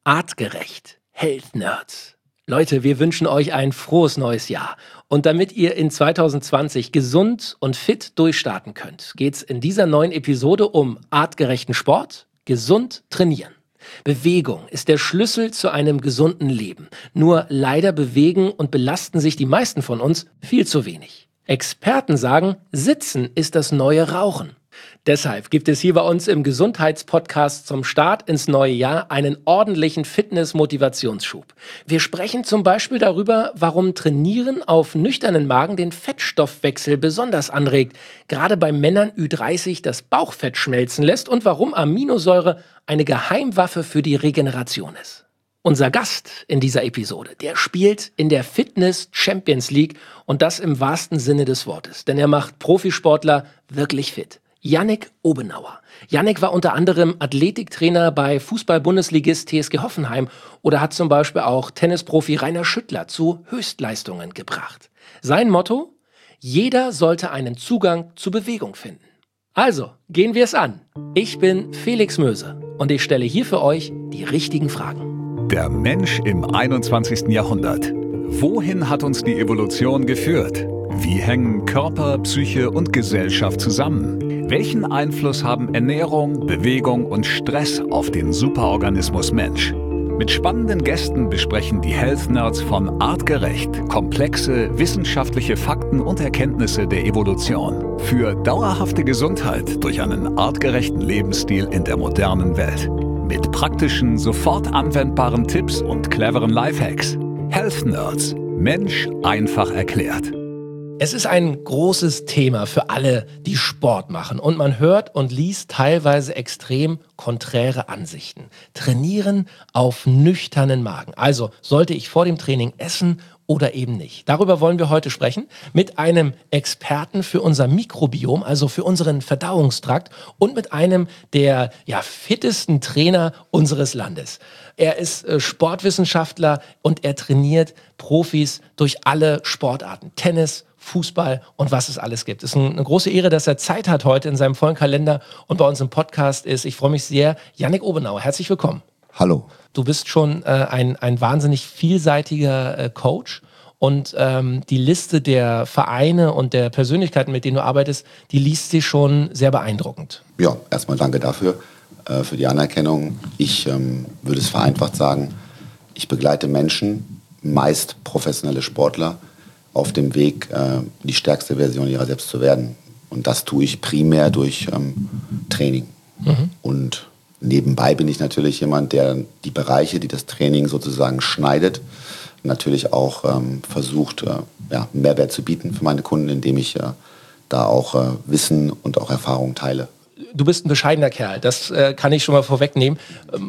Artgerecht, Health Nerds. Leute, wir wünschen euch ein frohes neues Jahr. Und damit ihr in 2020 gesund und fit durchstarten könnt, geht's in dieser neuen Episode um artgerechten Sport, gesund trainieren. Bewegung ist der Schlüssel zu einem gesunden Leben. Nur leider bewegen und belasten sich die meisten von uns viel zu wenig. Experten sagen, Sitzen ist das neue Rauchen. Deshalb gibt es hier bei uns im Gesundheitspodcast zum Start ins neue Jahr einen ordentlichen Fitness-Motivationsschub. Wir sprechen zum Beispiel darüber, warum Trainieren auf nüchternen Magen den Fettstoffwechsel besonders anregt, gerade bei Männern Ü30 das Bauchfett schmelzen lässt und warum Aminosäure eine Geheimwaffe für die Regeneration ist. Unser Gast in dieser Episode, der spielt in der Fitness Champions League und das im wahrsten Sinne des Wortes, denn er macht Profisportler wirklich fit. Yannick Obenauer. Yannick war unter anderem Athletiktrainer bei Fußball-Bundesligist TSG Hoffenheim oder hat zum Beispiel auch Tennisprofi Rainer Schüttler zu Höchstleistungen gebracht. Sein Motto? Jeder sollte einen Zugang zu Bewegung finden. Also, gehen wir es an. Ich bin Felix Möse und ich stelle hier für euch die richtigen Fragen. Der Mensch im 21. Jahrhundert. Wohin hat uns die Evolution geführt? Wie hängen Körper, Psyche und Gesellschaft zusammen? Welchen Einfluss haben Ernährung, Bewegung und Stress auf den Superorganismus Mensch? Mit spannenden Gästen besprechen die Health Nerds von Artgerecht komplexe wissenschaftliche Fakten und Erkenntnisse der Evolution für dauerhafte Gesundheit durch einen artgerechten Lebensstil in der modernen Welt. Mit praktischen, sofort anwendbaren Tipps und cleveren Lifehacks. Health Nerds. Mensch einfach erklärt. Es ist ein großes Thema für alle, die Sport machen. Und man hört und liest teilweise extrem konträre Ansichten. Trainieren auf nüchternen Magen. Also sollte ich vor dem Training essen oder eben nicht? Darüber wollen wir heute sprechen mit einem Experten für unser Mikrobiom, also für unseren Verdauungstrakt und mit einem der fittesten Trainer unseres Landes. Er ist Sportwissenschaftler und er trainiert Profis durch alle Sportarten. Tennis, Fußball und was es alles gibt. Es ist eine große Ehre, dass er Zeit hat heute in seinem vollen Kalender und bei uns im Podcast ist. Ich freue mich sehr. Yannick Obenauer, herzlich willkommen. Hallo. Du bist schon ein wahnsinnig vielseitiger Coach und die Liste der Vereine und der Persönlichkeiten, mit denen du arbeitest, die liest sich schon sehr beeindruckend. Ja, erstmal danke dafür, für die Anerkennung. Ich würde es vereinfacht sagen, ich begleite Menschen, meist professionelle Sportler, auf dem Weg, die stärkste Version ihrer selbst zu werden. Und das tue ich primär durch Training. Mhm. Und nebenbei bin ich natürlich jemand, der die Bereiche, die das Training sozusagen schneidet, natürlich auch versucht, Mehrwert zu bieten für meine Kunden, indem ich da auch Wissen und auch Erfahrung teile. Du bist ein bescheidener Kerl, das kann ich schon mal vorwegnehmen.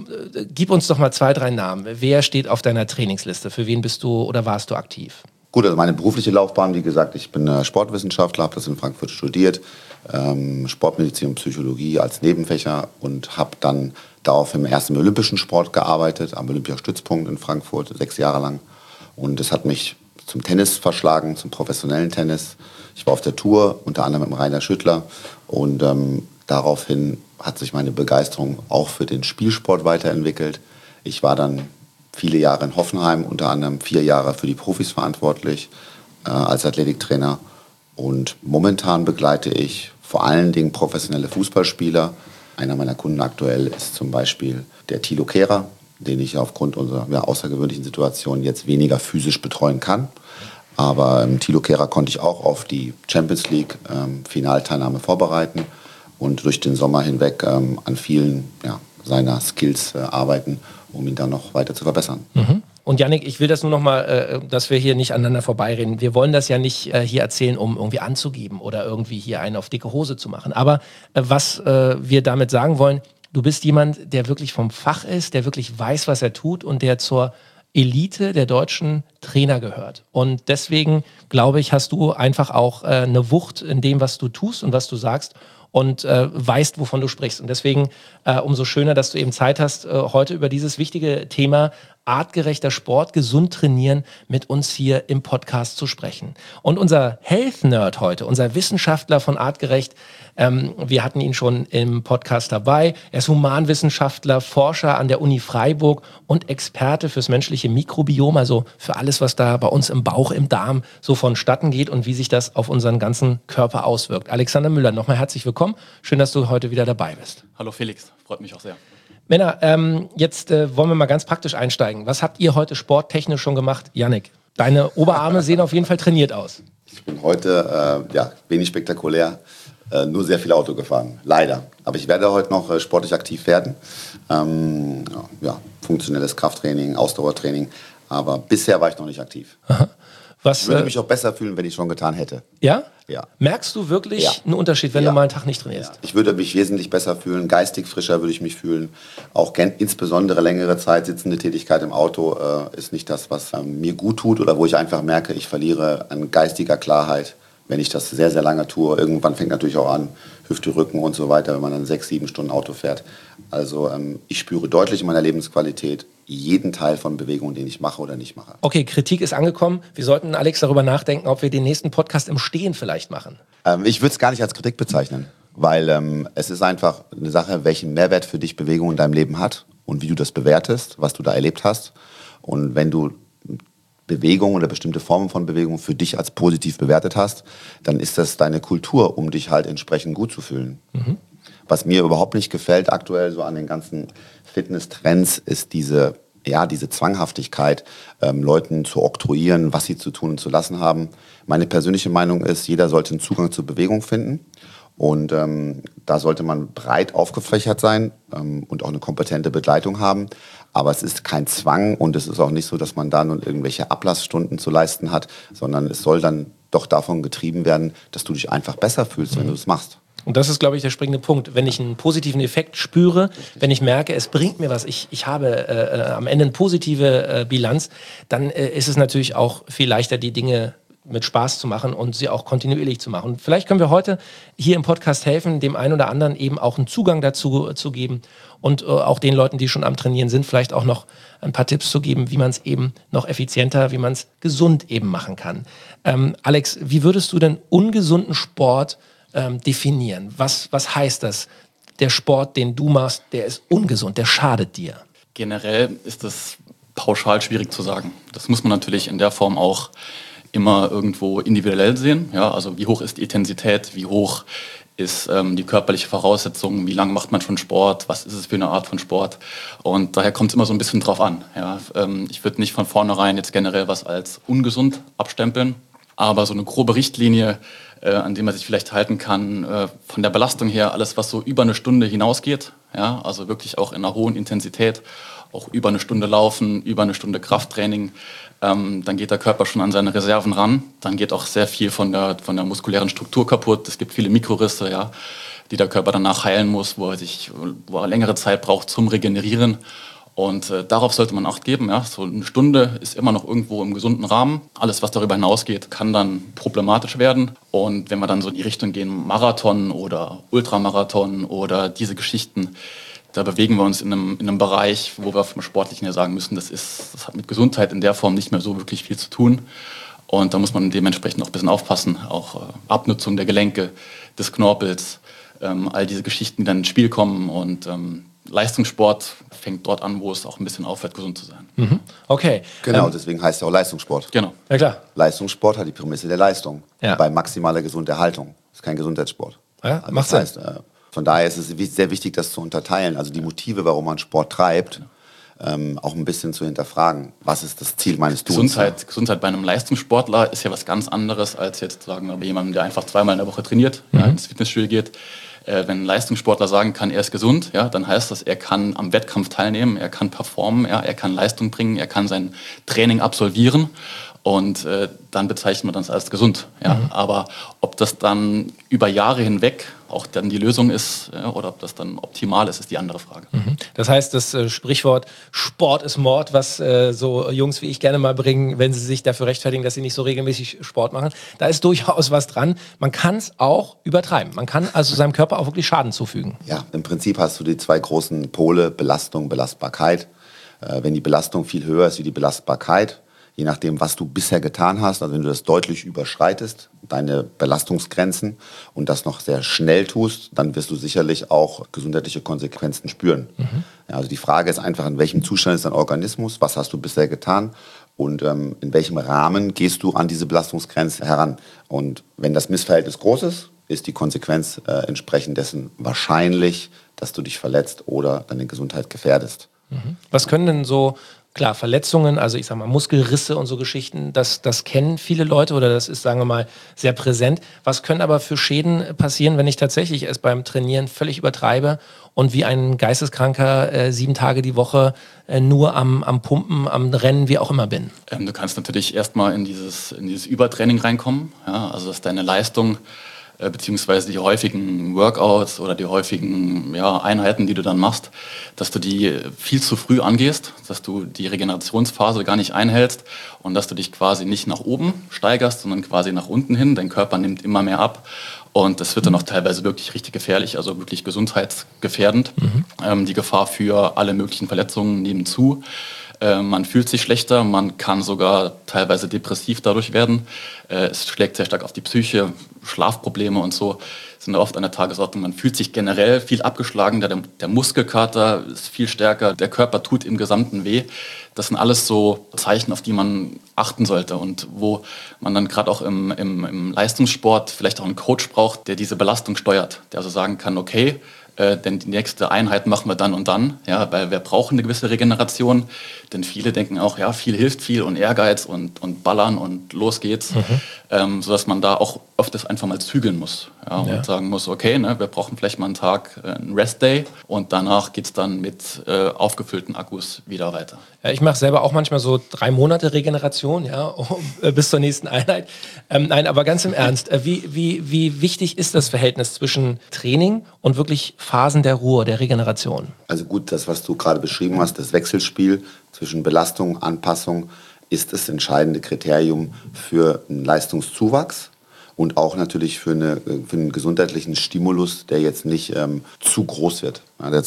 Gib uns doch mal 2, 3 Namen. Wer steht auf deiner Trainingsliste? Für wen bist du oder warst du aktiv? Gut, also meine berufliche Laufbahn, wie gesagt, ich bin Sportwissenschaftler, habe das in Frankfurt studiert, Sportmedizin und Psychologie als Nebenfächer und habe dann daraufhin erst im olympischen Sport gearbeitet, am Olympiastützpunkt in Frankfurt, 6 Jahre lang. Und es hat mich zum Tennis verschlagen, zum professionellen Tennis. Ich war auf der Tour, unter anderem mit Rainer Schüttler und daraufhin hat sich meine Begeisterung auch für den Spielsport weiterentwickelt. Ich war dann viele Jahre in Hoffenheim, unter anderem 4 Jahre für die Profis verantwortlich als Athletiktrainer. Und momentan begleite ich vor allen Dingen professionelle Fußballspieler. Einer meiner Kunden aktuell ist zum Beispiel der Thilo Kehrer, den ich aufgrund unserer außergewöhnlichen Situation jetzt weniger physisch betreuen kann. Aber Thilo Kehrer konnte ich auch auf die Champions League Finalteilnahme vorbereiten und durch den Sommer hinweg an vielen seiner Skills arbeiten, um ihn dann noch weiter zu verbessern. Mhm. Und Yannick, ich will das nur noch mal, dass wir hier nicht aneinander vorbeireden. Wir wollen das ja nicht hier erzählen, um irgendwie anzugeben oder irgendwie hier einen auf dicke Hose zu machen. Aber was wir damit sagen wollen, du bist jemand, der wirklich vom Fach ist, der wirklich weiß, was er tut und der zur Elite der deutschen Trainer gehört. Und deswegen, glaube ich, hast du einfach auch eine Wucht in dem, was du tust und was du sagst. Und weißt, wovon du sprichst. Und deswegen umso schöner, dass du eben Zeit hast, heute über dieses wichtige Thema artgerechter Sport, gesund trainieren, mit uns hier im Podcast zu sprechen. Und unser Health Nerd heute, unser Wissenschaftler von Artgerecht, wir hatten ihn schon im Podcast dabei. Er ist Humanwissenschaftler, Forscher an der Uni Freiburg und Experte fürs menschliche Mikrobiom, also für alles, was da bei uns im Bauch, im Darm so vonstatten geht und wie sich das auf unseren ganzen Körper auswirkt. Alexander Müller, nochmal herzlich willkommen. Schön, dass du heute wieder dabei bist. Hallo Felix, freut mich auch sehr. Männer, jetzt wollen wir mal ganz praktisch einsteigen. Was habt ihr heute sporttechnisch schon gemacht? Yannick, deine Oberarme sehen auf jeden Fall trainiert aus. Ich bin heute wenig spektakulär, nur sehr viel Auto gefahren, leider. Aber ich werde heute noch sportlich aktiv werden. Funktionelles Krafttraining, Ausdauertraining. Aber bisher war ich noch nicht aktiv. Aha. Ich würde mich auch besser fühlen, wenn ich schon getan hätte. Ja? Ja. Merkst du wirklich einen Unterschied, wenn du mal einen Tag nicht trainierst? Ja. Ich würde mich wesentlich besser fühlen, geistig frischer würde ich mich fühlen. Auch insbesondere längere Zeit sitzende Tätigkeit im Auto ist nicht das, was mir gut tut oder wo ich einfach merke, ich verliere an geistiger Klarheit, wenn ich das sehr, sehr lange tue. Irgendwann fängt natürlich auch an, Hüfte, Rücken und so weiter, wenn man dann 6-7 Stunden Auto fährt. Also ich spüre deutlich in meiner Lebensqualität jeden Teil von Bewegungen, den ich mache oder nicht mache. Okay, Kritik ist angekommen. Wir sollten, Alex, darüber nachdenken, ob wir den nächsten Podcast im Stehen vielleicht machen. Ich würde es gar nicht als Kritik bezeichnen, weil es ist einfach eine Sache, welchen Mehrwert für dich Bewegung in deinem Leben hat und wie du das bewertest, was du da erlebt hast. Und wenn du Bewegung oder bestimmte Formen von Bewegung für dich als positiv bewertet hast, dann ist das deine Kultur, um dich halt entsprechend gut zu fühlen. Mhm. Was mir überhaupt nicht gefällt aktuell so an den ganzen Fitness-Trends ist diese Zwanghaftigkeit, Leuten zu oktroyieren, was sie zu tun und zu lassen haben. Meine persönliche Meinung ist, jeder sollte einen Zugang zur Bewegung finden. Und da sollte man breit aufgefächert sein und auch eine kompetente Begleitung haben. Aber es ist kein Zwang und es ist auch nicht so, dass man da nun irgendwelche Ablassstunden zu leisten hat, sondern es soll dann doch davon getrieben werden, dass du dich einfach besser fühlst, wenn du das machst. Und das ist, glaube ich, der springende Punkt. Wenn ich einen positiven Effekt spüre, wenn ich merke, es bringt mir was, ich habe am Ende eine positive Bilanz, dann ist es natürlich auch viel leichter, die Dinge mit Spaß zu machen und sie auch kontinuierlich zu machen. Und vielleicht können wir heute hier im Podcast helfen, dem einen oder anderen eben auch einen Zugang dazu zu geben und auch den Leuten, die schon am Trainieren sind, vielleicht auch noch ein paar Tipps zu geben, wie man es eben noch effizienter, wie man es gesund eben machen kann. Alex, wie würdest du denn ungesunden Sport definieren? Was heißt das? Der Sport, den du machst, der ist ungesund, der schadet dir. Generell ist das pauschal schwierig zu sagen. Das muss man natürlich in der Form auch immer irgendwo individuell sehen. Ja, also wie hoch ist die Intensität, wie hoch ist die körperliche Voraussetzung, wie lange macht man schon Sport, was ist es für eine Art von Sport. Und daher kommt es immer so ein bisschen drauf an. Ja, ich würde nicht von vornherein jetzt generell was als ungesund abstempeln, aber so eine grobe Richtlinie, an dem man sich vielleicht halten kann, von der Belastung her, alles was so über eine Stunde hinausgeht, ja, also wirklich auch in einer hohen Intensität, auch über eine Stunde Laufen, über eine Stunde Krafttraining, dann geht der Körper schon an seine Reserven ran, dann geht auch sehr viel von der muskulären Struktur kaputt, es gibt viele Mikrorisse, ja, die der Körper danach heilen muss, wo er längere Zeit braucht zum Regenerieren. Und darauf sollte man Acht geben. Ja? So eine Stunde ist immer noch irgendwo im gesunden Rahmen. Alles, was darüber hinausgeht, kann dann problematisch werden. Und wenn wir dann so in die Richtung gehen, Marathon oder Ultramarathon oder diese Geschichten, da bewegen wir uns in einem Bereich, wo wir vom Sportlichen her sagen müssen, das hat mit Gesundheit in der Form nicht mehr so wirklich viel zu tun. Und da muss man dementsprechend auch ein bisschen aufpassen. Auch Abnutzung der Gelenke, des Knorpels, all diese Geschichten, die dann ins Spiel kommen. Und Leistungssport fängt dort an, wo es auch ein bisschen aufhört, gesund zu sein. Mhm. Okay. Genau, deswegen heißt es auch Leistungssport. Genau. Ja, klar. Leistungssport hat die Prämisse der Leistung bei maximaler Gesunderhaltung. Das ist kein Gesundheitssport. Ja, also macht das Sinn. heißt, von daher ist es sehr wichtig, das zu unterteilen. Also die Motive, warum man Sport treibt, auch ein bisschen zu hinterfragen. Was ist das Ziel meines Tuns? Gesundheit bei einem Leistungssportler ist ja was ganz anderes, als jetzt sagen wir bei jemandem, der einfach 2-mal in der Woche trainiert, ins Fitnessstudio geht. Wenn ein Leistungssportler sagen kann, er ist gesund, ja, dann heißt das, er kann am Wettkampf teilnehmen, er kann performen, ja, er kann Leistung bringen, er kann sein Training absolvieren und dann bezeichnet man das als gesund. Ja. Aber ob das dann über Jahre hinweg auch dann die Lösung ist oder ob das dann optimal ist die andere Frage. Das heißt, das Sprichwort Sport ist Mord, was so Jungs wie ich gerne mal bringen, wenn sie sich dafür rechtfertigen, dass sie nicht so regelmäßig Sport machen, da ist durchaus was dran. Man kann es auch übertreiben. Man kann also seinem Körper auch wirklich Schaden zufügen. Ja, im Prinzip hast du die zwei großen Pole, Belastung, Belastbarkeit. Wenn die Belastung viel höher ist wie die Belastbarkeit, je nachdem, was du bisher getan hast, also wenn du das deutlich überschreitest, deine Belastungsgrenzen und das noch sehr schnell tust, dann wirst du sicherlich auch gesundheitliche Konsequenzen spüren. Ja, also die Frage ist einfach, in welchem Zustand ist dein Organismus, was hast du bisher getan und in welchem Rahmen gehst du an diese Belastungsgrenze heran. Und wenn das Missverhältnis groß ist die Konsequenz entsprechend dessen wahrscheinlich, dass du dich verletzt oder deine Gesundheit gefährdest. Was können denn so, klar, Verletzungen, also ich sag mal Muskelrisse und so Geschichten, das kennen viele Leute oder das ist, sagen wir mal, sehr präsent. Was können aber für Schäden passieren, wenn ich tatsächlich es beim Trainieren völlig übertreibe und wie ein Geisteskranker 7 Tage die Woche nur am Pumpen, am Rennen, wie auch immer bin? Du kannst natürlich erstmal in dieses Übertraining reinkommen, ja, also dass deine Leistung beziehungsweise die häufigen Workouts oder die häufigen Einheiten, die du dann machst, dass du die viel zu früh angehst, dass du die Regenerationsphase gar nicht einhältst und dass du dich quasi nicht nach oben steigerst, sondern quasi nach unten hin. Dein Körper nimmt immer mehr ab und das wird dann auch teilweise wirklich richtig gefährlich, also wirklich gesundheitsgefährdend. Die Gefahr für alle möglichen Verletzungen nehmen zu. Man fühlt sich schlechter, man kann sogar teilweise depressiv dadurch werden. Es schlägt sehr stark auf die Psyche, Schlafprobleme und so sind oft an der Tagesordnung. Man fühlt sich generell viel abgeschlagener, der Muskelkater ist viel stärker, der Körper tut im Gesamten weh. Das sind alles so Zeichen, auf die man achten sollte und wo man dann gerade auch im Leistungssport vielleicht auch einen Coach braucht, der diese Belastung steuert, der also sagen kann, okay, denn die nächste Einheit machen wir dann und dann, ja, weil wir brauchen eine gewisse Regeneration, denn viele denken auch, ja, viel hilft viel und Ehrgeiz und ballern und los geht's, sodass man da auch öfters einfach mal zügeln muss, und sagen muss, okay, ne, wir brauchen vielleicht mal einen Tag, einen Rest-Day und danach geht's dann mit aufgefüllten Akkus wieder weiter. Ja, ich mache selber auch manchmal so 3 Monate Regeneration, bis zur nächsten Einheit. Nein, aber ganz im Ernst, wie wichtig ist das Verhältnis zwischen Training und wirklich Phasen der Ruhe, der Regeneration? Also gut, das, was du gerade beschrieben hast, das Wechselspiel zwischen Belastung, Anpassung, ist das entscheidende Kriterium für einen Leistungszuwachs und auch natürlich für einen gesundheitlichen Stimulus, der jetzt nicht zu groß wird.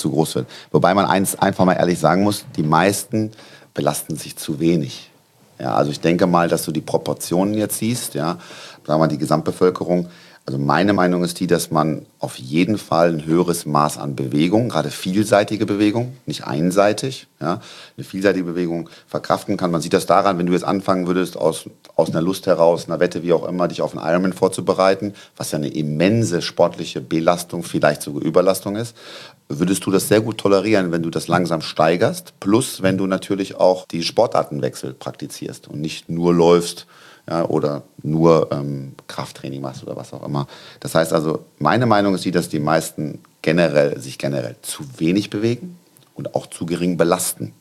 Wobei man eins einfach mal ehrlich sagen muss, die meisten belasten sich zu wenig. Ja, also ich denke mal, dass du die Proportionen jetzt siehst, sagen wir mal die Gesamtbevölkerung. Also meine Meinung ist die, dass man auf jeden Fall ein höheres Maß an Bewegung, gerade vielseitige Bewegung, nicht einseitig, eine vielseitige Bewegung verkraften kann. Man sieht das daran, wenn du jetzt anfangen würdest, aus einer Lust heraus, einer Wette, wie auch immer, dich auf einen Ironman vorzubereiten, was ja eine immense sportliche Belastung, vielleicht sogar Überlastung ist, würdest du das sehr gut tolerieren, wenn du das langsam steigerst, plus wenn du natürlich auch die Sportartenwechsel praktizierst und nicht nur läufst, oder nur Krafttraining machst oder was auch immer. Das heißt also, meine Meinung ist die, dass die meisten sich generell zu wenig bewegen und auch zu gering belasten.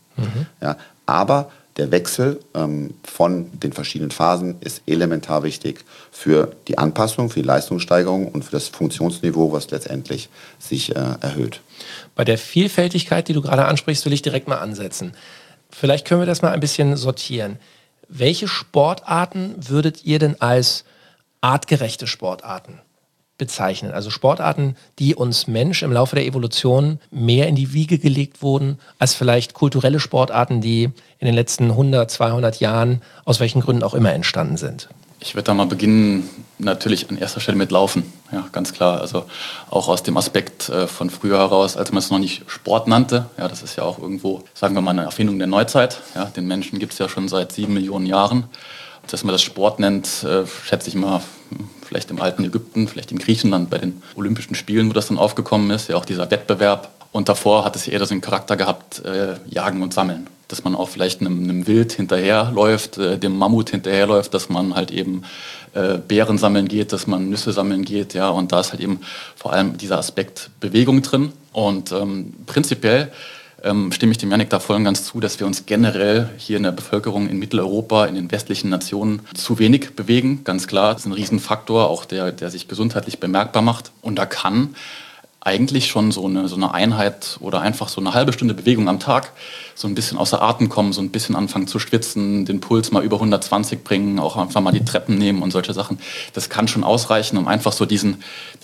Aber der Wechsel von den verschiedenen Phasen ist elementar wichtig für die Anpassung, für die Leistungssteigerung und für das Funktionsniveau, was letztendlich sich erhöht. Bei der Vielfältigkeit, die du gerade ansprichst, will ich direkt mal ansetzen. Vielleicht können wir das mal ein bisschen sortieren. Welche Sportarten würdet ihr denn als artgerechte Sportarten bezeichnen? Also Sportarten, die uns Mensch im Laufe der Evolution mehr in die Wiege gelegt wurden, als vielleicht kulturelle Sportarten, die in den letzten 100, 200 Jahren, aus welchen Gründen auch immer, entstanden sind. Ich würde da mal beginnen, natürlich an erster Stelle mit Laufen, ja, ganz klar. Also auch aus dem Aspekt von früher heraus, als man es noch nicht Sport nannte. Ja, das ist ja auch irgendwo, sagen wir mal, eine Erfindung der Neuzeit. Ja, den Menschen gibt es ja schon seit 7 Millionen Jahren. Dass man das Sport nennt, schätze ich mal, vielleicht im alten Ägypten, vielleicht in Griechenland bei den Olympischen Spielen, wo das dann aufgekommen ist, ja auch dieser Wettbewerb. Und davor hat es eher so einen Charakter gehabt, Jagen und Sammeln. Dass man auch vielleicht einem Wild hinterherläuft, dem Mammut hinterherläuft, dass man halt eben Beeren sammeln geht, dass man Nüsse sammeln geht, ja, und da ist halt eben vor allem dieser Aspekt Bewegung drin. Und prinzipiell stimme ich dem Jannik da voll und ganz zu, dass wir uns generell hier in der Bevölkerung in Mitteleuropa, in den westlichen Nationen zu wenig bewegen, ganz klar. Das ist ein Riesenfaktor, auch der sich gesundheitlich bemerkbar macht. Und da kann eigentlich schon so eine Einheit oder einfach so eine halbe Stunde Bewegung am Tag so ein bisschen außer Atem kommen, so ein bisschen anfangen zu schwitzen, den Puls mal über 120 bringen, auch einfach mal die Treppen nehmen und solche Sachen. Das kann schon ausreichen, um einfach so diesen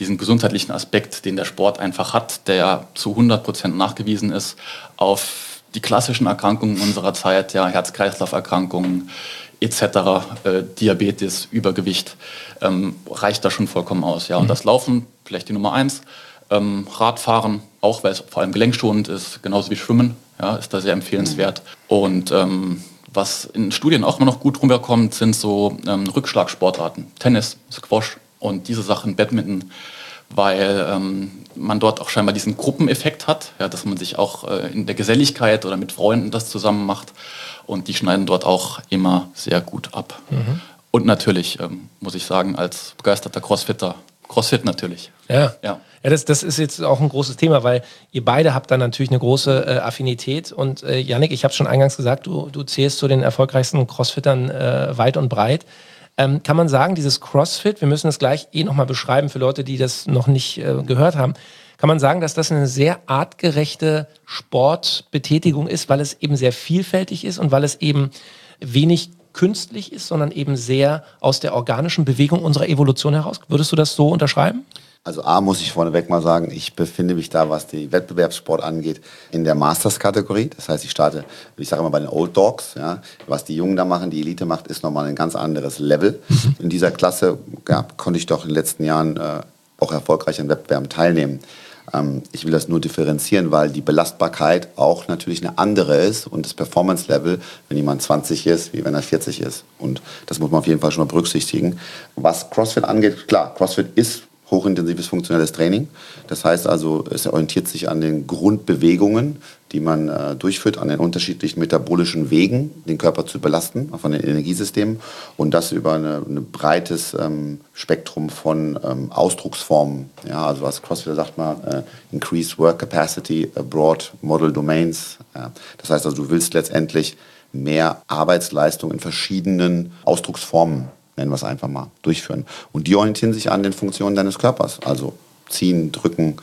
gesundheitlichen Aspekt, den der Sport einfach hat, der zu 100% nachgewiesen ist, auf die klassischen Erkrankungen unserer Zeit, ja, Herz-Kreislauf-Erkrankungen etc., Diabetes, Übergewicht, reicht da schon vollkommen aus. Ja. Und das Laufen, vielleicht die Nummer 1, Radfahren, auch weil es vor allem gelenkschonend ist, genauso wie Schwimmen, ja, ist da sehr empfehlenswert. Und was in Studien auch immer noch gut rüberkommt, sind so Rückschlagsportarten, Tennis, Squash und diese Sachen, Badminton, weil man dort auch scheinbar diesen Gruppeneffekt hat, ja, dass man sich auch in der Geselligkeit oder mit Freunden das zusammen macht und die schneiden dort auch immer sehr gut ab. Und natürlich, muss ich sagen, als begeisterter Crossfitter, Crossfit natürlich. Ja, das ist jetzt auch ein großes Thema, weil ihr beide habt da natürlich eine große Affinität. Und Yannick, ich habe schon eingangs gesagt, du zählst zu den erfolgreichsten Crossfittern weit und breit. Kann man sagen, dieses Crossfit, wir müssen das gleich nochmal beschreiben für Leute, die das noch nicht gehört haben, kann man sagen, dass das eine sehr artgerechte Sportbetätigung ist, weil es eben sehr vielfältig ist und weil es eben wenig künstlich ist, sondern eben sehr aus der organischen Bewegung unserer Evolution heraus. Würdest du das so unterschreiben? Also A, muss ich vorneweg mal sagen, ich befinde mich da, was die Wettbewerbssport angeht, in der Masters-Kategorie. Das heißt, ich starte, ich sage immer bei den Old Dogs. Ja. Was die Jungen da machen, die Elite macht, ist nochmal ein ganz anderes Level. In dieser Klasse konnte ich doch in den letzten Jahren auch erfolgreich an Wettbewerben teilnehmen. Ich will das nur differenzieren, weil die Belastbarkeit auch natürlich eine andere ist und das Performance-Level, wenn jemand 20 ist, wie wenn er 40 ist. Und das muss man auf jeden Fall schon mal berücksichtigen. Was CrossFit angeht, klar, CrossFit ist hochintensives funktionelles Training. Das heißt also, es orientiert sich an den Grundbewegungen, die man durchführt, an den unterschiedlichen metabolischen Wegen, den Körper zu belasten, von den Energiesystemen und das über ein breites Spektrum von Ausdrucksformen. Ja, also als Crossfitter sagt man, Increased Work Capacity, Broad Model Domains. Ja. Das heißt also, du willst letztendlich mehr Arbeitsleistung in verschiedenen Ausdrucksformen, nennen wir es einfach mal, durchführen. Und die orientieren sich an den Funktionen deines Körpers. Also ziehen, drücken,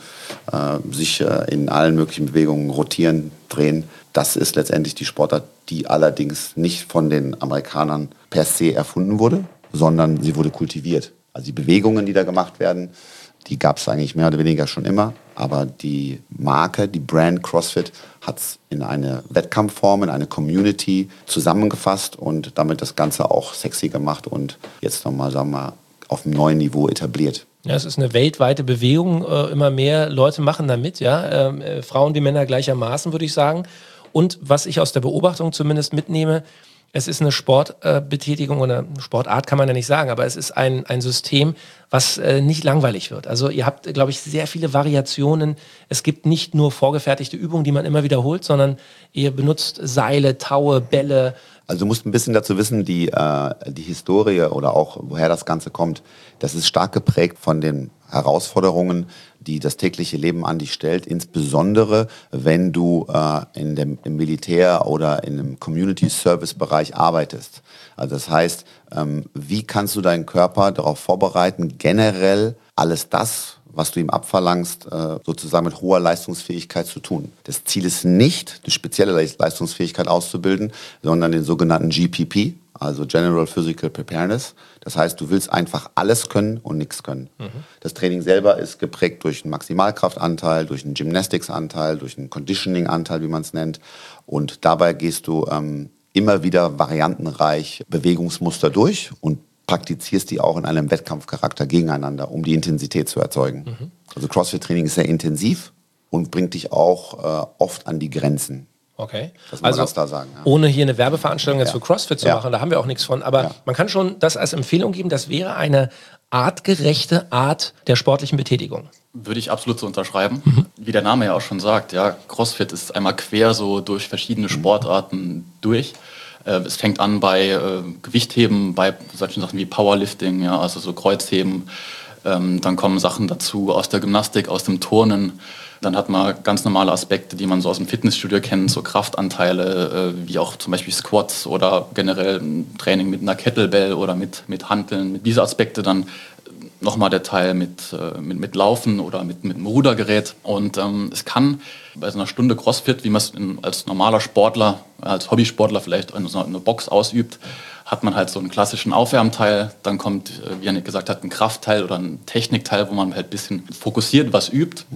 sich in allen möglichen Bewegungen rotieren, drehen. Das ist letztendlich die Sportart, die allerdings nicht von den Amerikanern per se erfunden wurde, sondern sie wurde kultiviert. Also die Bewegungen, die da gemacht werden, die gab es eigentlich mehr oder weniger schon immer. Aber die Marke, die Brand CrossFit hat es in eine Wettkampfform, in eine Community zusammengefasst und damit das Ganze auch sexy gemacht und jetzt nochmal, sagen wir mal, auf einem neuen Niveau etabliert. Ja, es ist eine weltweite Bewegung. Immer mehr Leute machen da mit, ja. Frauen wie Männer gleichermaßen, würde ich sagen. Und was ich aus der Beobachtung zumindest mitnehme, es ist eine Sportbetätigung oder Sportart kann man ja nicht sagen, aber es ist ein System, was nicht langweilig wird. Also ihr habt, glaube ich, sehr viele Variationen. Es gibt nicht nur vorgefertigte Übungen, die man immer wiederholt, sondern ihr benutzt Seile, Taue, Bälle. Also du musst ein bisschen dazu wissen, die Historie oder auch woher das Ganze kommt, das ist stark geprägt von den Herausforderungen, die das tägliche Leben an dich stellt, insbesondere wenn du im Militär oder in einem Community-Service-Bereich arbeitest. Also das heißt, wie kannst du deinen Körper darauf vorbereiten, generell alles das, was du ihm abverlangst, sozusagen mit hoher Leistungsfähigkeit zu tun. Das Ziel ist nicht, eine spezielle Leistungsfähigkeit auszubilden, sondern den sogenannten GPP, also General Physical Preparedness. Das heißt, du willst einfach alles können und nichts können. Das Training selber ist geprägt durch einen Maximalkraftanteil, durch einen Gymnastics-Anteil, durch einen Conditioning-Anteil, wie man es nennt. Und dabei gehst du immer wieder variantenreich Bewegungsmuster durch und praktizierst die auch in einem Wettkampfcharakter gegeneinander, um die Intensität zu erzeugen. Also CrossFit-Training ist sehr intensiv und bringt dich auch oft an die Grenzen. Okay. Das muss man ganz klar sagen. Ja. Ohne hier eine Werbeveranstaltung jetzt für CrossFit zu machen, da haben wir auch nichts von. Aber man kann schon das als Empfehlung geben, das wäre eine artgerechte Art der sportlichen Betätigung. Würde ich absolut so unterschreiben. Wie der Name ja auch schon sagt, ja, CrossFit ist einmal quer so durch verschiedene Sportarten durch. Es fängt an bei Gewichtheben, bei solchen Sachen wie Powerlifting, ja, also so Kreuzheben. Dann kommen Sachen dazu aus der Gymnastik, aus dem Turnen. Dann hat man ganz normale Aspekte, die man so aus dem Fitnessstudio kennt, so Kraftanteile, wie auch zum Beispiel Squats oder generell ein Training mit einer Kettlebell oder mit Hanteln. Mit diese Aspekte dann nochmal der Teil mit Laufen oder mit einem Rudergerät. Und es kann bei so einer Stunde CrossFit, wie man es als normaler Sportler, als Hobbysportler vielleicht in so einer Box ausübt, hat man halt so einen klassischen Aufwärmteil. Dann kommt, wie Janik gesagt hat, ein Kraftteil oder ein Technikteil, wo man halt ein bisschen fokussiert was übt.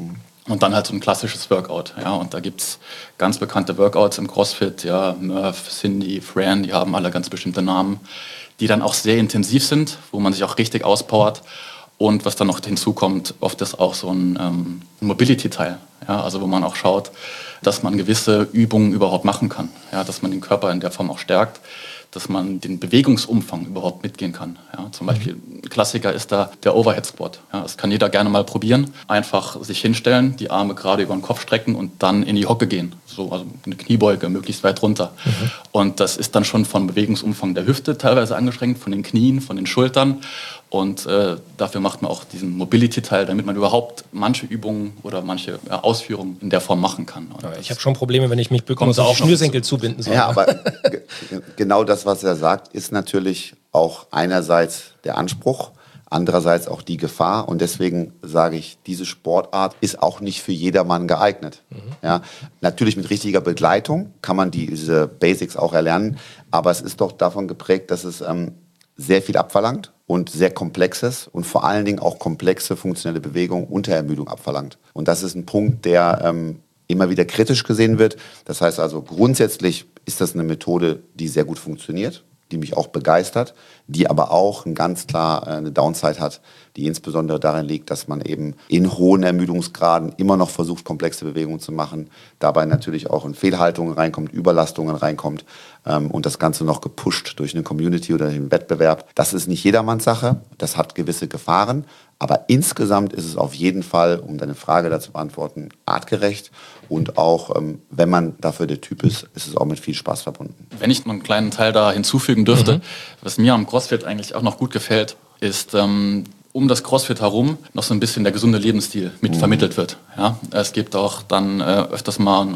Und dann halt so ein klassisches Workout. Ja, und da gibt es ganz bekannte Workouts im CrossFit, ja, Murph, Cindy, Fran, die haben alle ganz bestimmte Namen, die dann auch sehr intensiv sind, wo man sich auch richtig auspowert. Und was dann noch hinzukommt, oft ist auch so ein Mobility-Teil. Ja, also wo man auch schaut, dass man gewisse Übungen überhaupt machen kann. Ja, dass man den Körper in der Form auch stärkt, dass man den Bewegungsumfang überhaupt mitgehen kann. Ja, zum Beispiel ein Klassiker ist da der Overhead Squat. Ja, das kann jeder gerne mal probieren. Einfach sich hinstellen, die Arme gerade über den Kopf strecken und dann in die Hocke gehen. So, also eine Kniebeuge, möglichst weit runter. Und das ist dann schon vom Bewegungsumfang der Hüfte teilweise angeschränkt, von den Knien, von den Schultern. Und dafür macht man auch diesen Mobility-Teil, damit man überhaupt manche Übungen oder manche Ausführungen in der Form machen kann. Ich habe schon Probleme, wenn ich mich bücken muss, auch Schnürsenkel zubinden soll. Ja, aber genau das, was er sagt, ist natürlich auch einerseits der Anspruch, andererseits auch die Gefahr. Und deswegen sage ich, diese Sportart ist auch nicht für jedermann geeignet. Ja, natürlich mit richtiger Begleitung kann man diese Basics auch erlernen, aber es ist doch davon geprägt, dass es sehr viel abverlangt und sehr komplexes und vor allen Dingen auch komplexe funktionelle Bewegungen unter Ermüdung abverlangt. Und das ist ein Punkt, der immer wieder kritisch gesehen wird. Das heißt also, grundsätzlich ist das eine Methode, die sehr gut funktioniert, die mich auch begeistert, die aber auch ganz klar eine Downside hat, die insbesondere darin liegt, dass man eben in hohen Ermüdungsgraden immer noch versucht, komplexe Bewegungen zu machen, dabei natürlich auch in Fehlhaltungen reinkommt, Überlastungen reinkommt und das Ganze noch gepusht durch eine Community oder den Wettbewerb. Das ist nicht jedermanns Sache, das hat gewisse Gefahren, aber insgesamt ist es auf jeden Fall, um deine Frage dazu zu beantworten, artgerecht und auch, wenn man dafür der Typ ist, ist es auch mit viel Spaß verbunden. Wenn ich noch einen kleinen Teil da hinzufügen dürfte, was mir am CrossFit eigentlich auch noch gut gefällt, ist, um das CrossFit herum noch so ein bisschen der gesunde Lebensstil mit vermittelt wird. Ja? Es gibt auch dann öfters mal,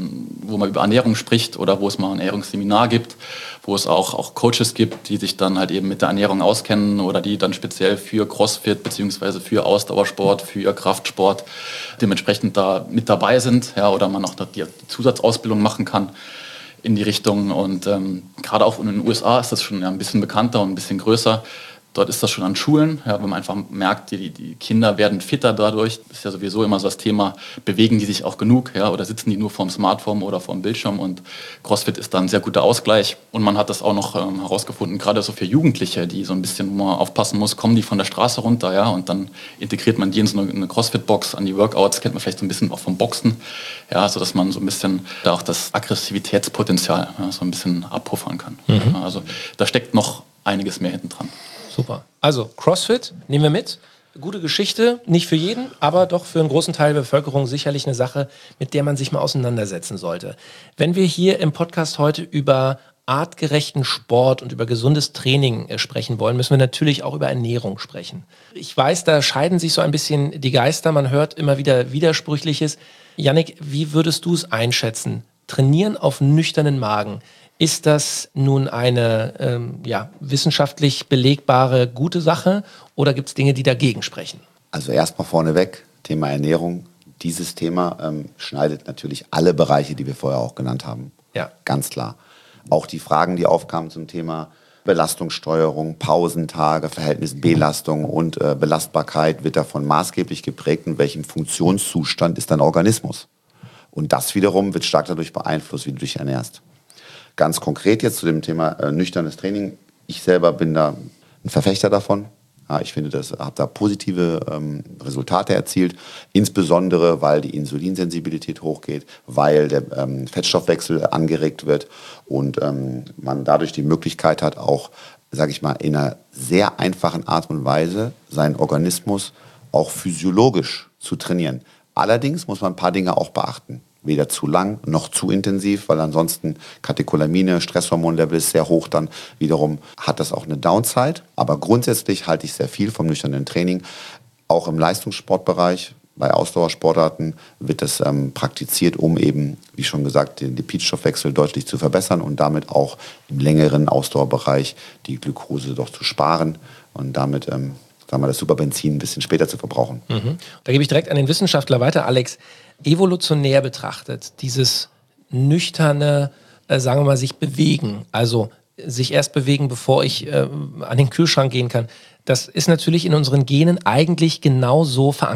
wo man über Ernährung spricht oder wo es mal ein Ernährungsseminar gibt, wo es auch Coaches gibt, die sich dann halt eben mit der Ernährung auskennen oder die dann speziell für CrossFit bzw. für Ausdauersport, für Kraftsport dementsprechend da mit dabei sind, ja, oder man auch die Zusatzausbildung machen kann in die Richtung. Und gerade auch in den USA ist das schon ein bisschen bekannter und ein bisschen größer. Dort ist das schon an Schulen, ja, wo man einfach merkt, die Kinder werden fitter dadurch. Das ist ja sowieso immer so das Thema, bewegen die sich auch genug, ja, oder sitzen die nur vorm Smartphone oder vorm Bildschirm, und CrossFit ist da ein sehr guter Ausgleich. Und man hat das auch noch herausgefunden, gerade so für Jugendliche, die so ein bisschen mal aufpassen muss, kommen die von der Straße runter, ja, und dann integriert man die in so eine CrossFit-Box an die Workouts, kennt man vielleicht so ein bisschen auch vom Boxen, ja, sodass man so ein bisschen da auch das Aggressivitätspotenzial so ein bisschen abpuffern kann. Ja, also da steckt noch einiges mehr hinten dran. Super. Also CrossFit nehmen wir mit. Gute Geschichte, nicht für jeden, aber doch für einen großen Teil der Bevölkerung sicherlich eine Sache, mit der man sich mal auseinandersetzen sollte. Wenn wir hier im Podcast heute über artgerechten Sport und über gesundes Training sprechen wollen, müssen wir natürlich auch über Ernährung sprechen. Ich weiß, da scheiden sich so ein bisschen die Geister. Man hört immer wieder Widersprüchliches. Yannick, wie würdest du es einschätzen? Trainieren auf nüchternen Magen. Ist das nun eine wissenschaftlich belegbare gute Sache oder gibt es Dinge, die dagegen sprechen? Also erstmal vorneweg, Thema Ernährung. Dieses Thema schneidet natürlich alle Bereiche, die wir vorher auch genannt haben. Ja. Ganz klar. Auch die Fragen, die aufkamen zum Thema Belastungssteuerung, Pausentage, Verhältnis Belastung und Belastbarkeit wird davon maßgeblich geprägt, in welchem Funktionszustand ist dein Organismus. Und das wiederum wird stark dadurch beeinflusst, wie du dich ernährst. Ganz konkret jetzt zu dem Thema nüchternes Training. Ich selber bin da ein Verfechter davon. Ja, ich finde, habe da positive Resultate erzielt. Insbesondere, weil die Insulinsensibilität hochgeht, weil der Fettstoffwechsel angeregt wird und man dadurch die Möglichkeit hat, auch, sage ich mal, in einer sehr einfachen Art und Weise seinen Organismus auch physiologisch zu trainieren. Allerdings muss man ein paar Dinge auch beachten. Weder zu lang noch zu intensiv, weil ansonsten Katecholamine, Stresshormonlevel ist sehr hoch, dann wiederum hat das auch eine Downside. Aber grundsätzlich halte ich sehr viel vom nüchternen Training. Auch im Leistungssportbereich, bei Ausdauersportarten wird das praktiziert, um eben, wie schon gesagt, den Lipidstoffwechsel deutlich zu verbessern und damit auch im längeren Ausdauerbereich die Glucose doch zu sparen und damit das Superbenzin ein bisschen später zu verbrauchen. Da gebe ich direkt an den Wissenschaftler weiter, Alex. Evolutionär betrachtet, dieses nüchterne, sagen wir mal, sich bewegen, also sich erst bewegen, bevor ich an den Kühlschrank gehen kann, das ist natürlich in unseren Genen eigentlich genau so verankert.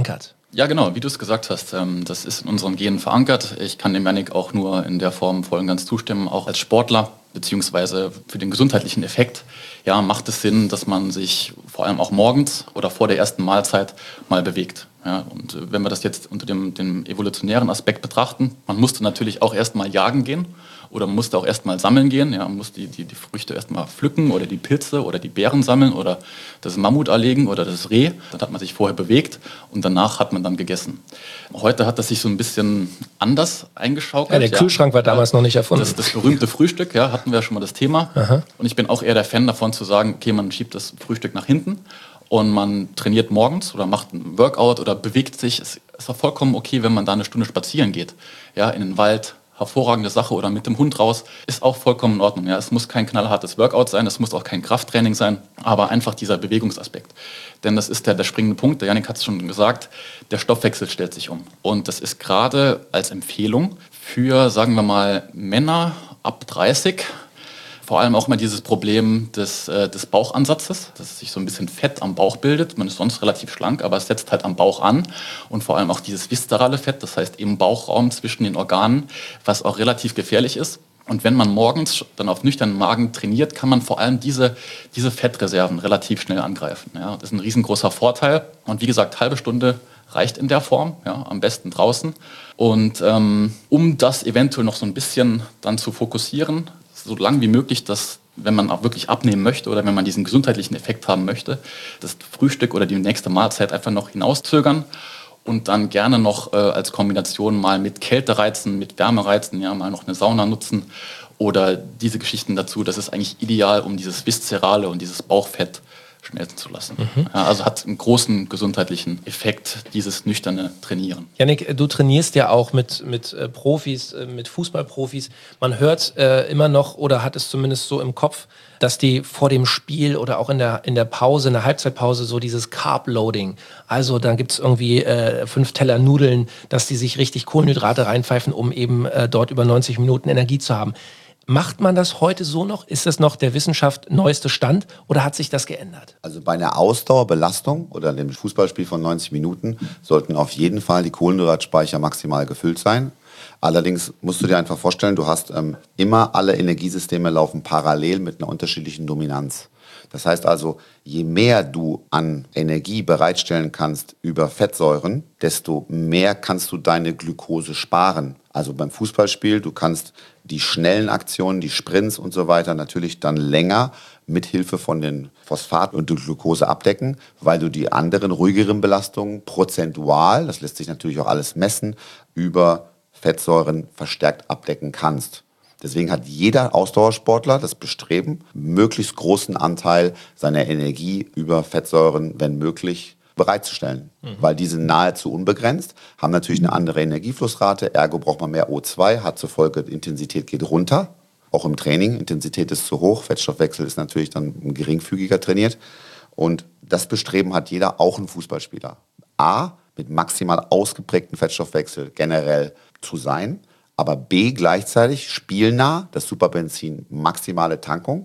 Ja, genau, wie du es gesagt hast, das ist in unseren Genen verankert. Ich kann dem Yannick auch nur in der Form voll und ganz zustimmen, auch als Sportler, beziehungsweise für den gesundheitlichen Effekt. Ja, macht es Sinn, dass man sich vor allem auch morgens oder vor der ersten Mahlzeit mal bewegt. Ja, und wenn wir das jetzt unter dem evolutionären Aspekt betrachten, man musste natürlich auch erstmal jagen gehen oder man musste auch erstmal sammeln gehen. Ja, man musste die Früchte erstmal pflücken oder die Pilze oder die Beeren sammeln oder das Mammut erlegen oder das Reh. Dann hat man sich vorher bewegt und danach hat man dann gegessen. Heute hat das sich so ein bisschen anders eingeschaukelt. Ja, der Kühlschrank war damals noch nicht erfunden. Das berühmte Frühstück, ja, hatten wir schon mal das Thema. Aha. Und ich bin auch eher der Fan davon zu sagen, okay, man schiebt das Frühstück nach hinten und man trainiert morgens oder macht ein Workout oder bewegt sich. Es ist auch vollkommen okay, wenn man da eine Stunde spazieren geht, ja, in den Wald. Hervorragende Sache oder mit dem Hund raus, ist auch vollkommen in Ordnung. Ja, es muss kein knallhartes Workout sein, es muss auch kein Krafttraining sein, aber einfach dieser Bewegungsaspekt. Denn das ist der springende Punkt, der Yannick hat es schon gesagt, der Stoffwechsel stellt sich um. Und das ist gerade als Empfehlung für, sagen wir mal, Männer ab 30, vor allem auch mal dieses Problem des Bauchansatzes, dass sich so ein bisschen Fett am Bauch bildet. Man ist sonst relativ schlank, aber es setzt halt am Bauch an. Und vor allem auch dieses viszerale Fett, das heißt im Bauchraum zwischen den Organen, was auch relativ gefährlich ist. Und wenn man morgens dann auf nüchternen Magen trainiert, kann man vor allem diese Fettreserven relativ schnell angreifen. Ja, das ist ein riesengroßer Vorteil. Und wie gesagt, halbe Stunde reicht in der Form, ja, am besten draußen. Und um das eventuell noch so ein bisschen dann zu fokussieren, so lang wie möglich, dass, wenn man auch wirklich abnehmen möchte oder wenn man diesen gesundheitlichen Effekt haben möchte, das Frühstück oder die nächste Mahlzeit einfach noch hinauszögern und dann gerne noch als Kombination mal mit Kältereizen, mit Wärmereizen, ja, mal noch eine Sauna nutzen oder diese Geschichten dazu. Das ist eigentlich ideal, um dieses Viszerale und dieses Bauchfett schmelzen zu lassen. Ja, also hat einen großen gesundheitlichen Effekt, dieses nüchterne Trainieren. Yannick, du trainierst ja auch mit Profis, mit Fußballprofis. Man hört immer noch oder hat es zumindest so im Kopf, dass die vor dem Spiel oder auch in der Pause, in der Halbzeitpause so dieses Carb-Loading, also dann gibt es irgendwie 5 Teller Nudeln, dass die sich richtig Kohlenhydrate reinpfeifen, um eben dort über 90 Minuten Energie zu haben. Macht man das heute so noch? Ist das noch der Wissenschaft neueste Stand oder hat sich das geändert? Also bei einer Ausdauerbelastung oder einem Fußballspiel von 90 Minuten sollten auf jeden Fall die Kohlenhydratspeicher maximal gefüllt sein. Allerdings musst du dir einfach vorstellen, du hast immer alle Energiesysteme laufen parallel mit einer unterschiedlichen Dominanz. Das heißt also, je mehr du an Energie bereitstellen kannst über Fettsäuren, desto mehr kannst du deine Glukose sparen. Also beim Fußballspiel, du kannst die schnellen Aktionen, die Sprints und so weiter natürlich dann länger mit Hilfe von den Phosphat und der Glukose abdecken, weil du die anderen ruhigeren Belastungen prozentual, das lässt sich natürlich auch alles messen, über Fettsäuren verstärkt abdecken kannst. Deswegen hat jeder Ausdauersportler das Bestreben, möglichst großen Anteil seiner Energie über Fettsäuren, wenn möglich, bereitzustellen. Weil die sind nahezu unbegrenzt, haben natürlich eine andere Energieflussrate, ergo braucht man mehr O2, hat zur Folge, Intensität geht runter, auch im Training, Intensität ist zu hoch, Fettstoffwechsel ist natürlich dann geringfügiger trainiert. Und das Bestreben hat jeder, auch ein Fußballspieler. A, mit maximal ausgeprägtem Fettstoffwechsel generell zu sein, aber B, gleichzeitig spielnah, das Superbenzin, maximale Tankung.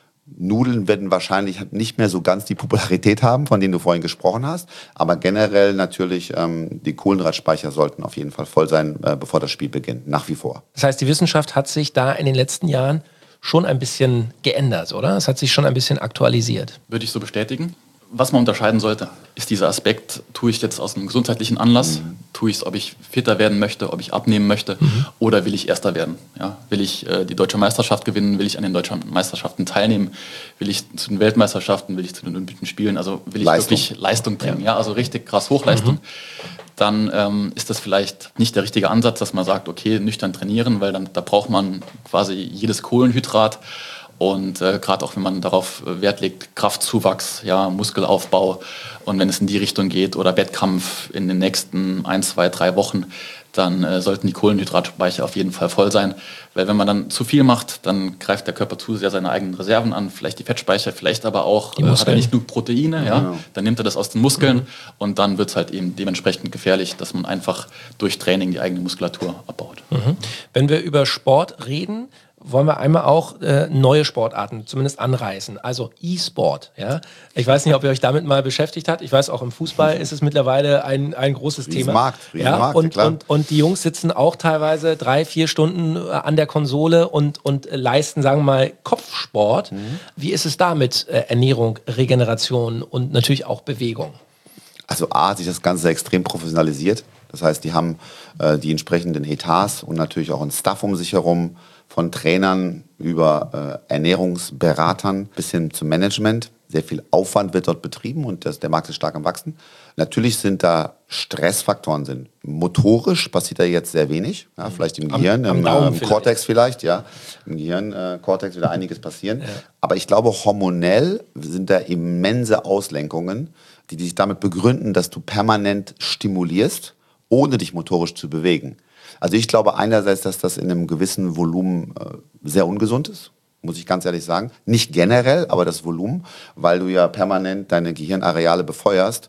Nudeln werden wahrscheinlich nicht mehr so ganz die Popularität haben, von denen du vorhin gesprochen hast, aber generell natürlich die Kohlenhydratspeicher sollten auf jeden Fall voll sein, bevor das Spiel beginnt, nach wie vor. Das heißt, die Wissenschaft hat sich da in den letzten Jahren schon ein bisschen geändert, oder? Es hat sich schon ein bisschen aktualisiert. Würde ich so bestätigen. Was man unterscheiden sollte, ist dieser Aspekt, tue ich jetzt aus einem gesundheitlichen Anlass, tue ich es, ob ich fitter werden möchte, ob ich abnehmen möchte oder will ich Erster werden? Ja? Will ich die deutsche Meisterschaft gewinnen, will ich an den deutschen Meisterschaften teilnehmen, will ich zu den Weltmeisterschaften, will ich zu den Olympischen Spielen, also will ich wirklich Leistung bringen, ja? Also richtig krass Hochleistung. Dann ist das vielleicht nicht der richtige Ansatz, dass man sagt, okay, nüchtern trainieren, weil da braucht man quasi jedes Kohlenhydrat. Und gerade auch wenn man darauf Wert legt, Kraftzuwachs, ja, Muskelaufbau und wenn es in die Richtung geht oder Wettkampf in den nächsten 1, 2, 3 Wochen, dann sollten die Kohlenhydratspeicher auf jeden Fall voll sein. Weil wenn man dann zu viel macht, dann greift der Körper zu sehr seine eigenen Reserven an, vielleicht die Fettspeicher, vielleicht aber auch hat er nicht genug Proteine, ja, dann nimmt er das aus den Muskeln und dann wird es halt eben dementsprechend gefährlich, dass man einfach durch Training die eigene Muskulatur abbaut. Wenn wir über Sport reden, wollen wir einmal auch neue Sportarten zumindest anreißen. Also E-Sport. Ja? Ich weiß nicht, ob ihr euch damit mal beschäftigt habt. Ich weiß, auch im Fußball ist es mittlerweile ein großes Thema. Riesenmarkt, und die Jungs sitzen auch teilweise 3-4 Stunden an der Konsole und leisten, sagen wir mal, Kopfsport. Wie ist es da mit Ernährung, Regeneration und natürlich auch Bewegung? Also A, hat sich das Ganze extrem professionalisiert. Das heißt, die haben die entsprechenden Etats und natürlich auch einen Staff um sich herum, von Trainern über Ernährungsberatern bis hin zum Management. Sehr viel Aufwand wird dort betrieben und der Markt ist stark am Wachsen. Natürlich sind da Stressfaktoren. Motorisch passiert da jetzt sehr wenig. Ja, vielleicht im Gehirn, im Cortex vielleicht. Ja. Im Gehirn, Cortex wird einiges passieren. Ja. Aber ich glaube, hormonell sind da immense Auslenkungen, die sich damit begründen, dass du permanent stimulierst, ohne dich motorisch zu bewegen. Also ich glaube einerseits, dass das in einem gewissen Volumen sehr ungesund ist, muss ich ganz ehrlich sagen. Nicht generell, aber das Volumen, weil du ja permanent deine Gehirnareale befeuerst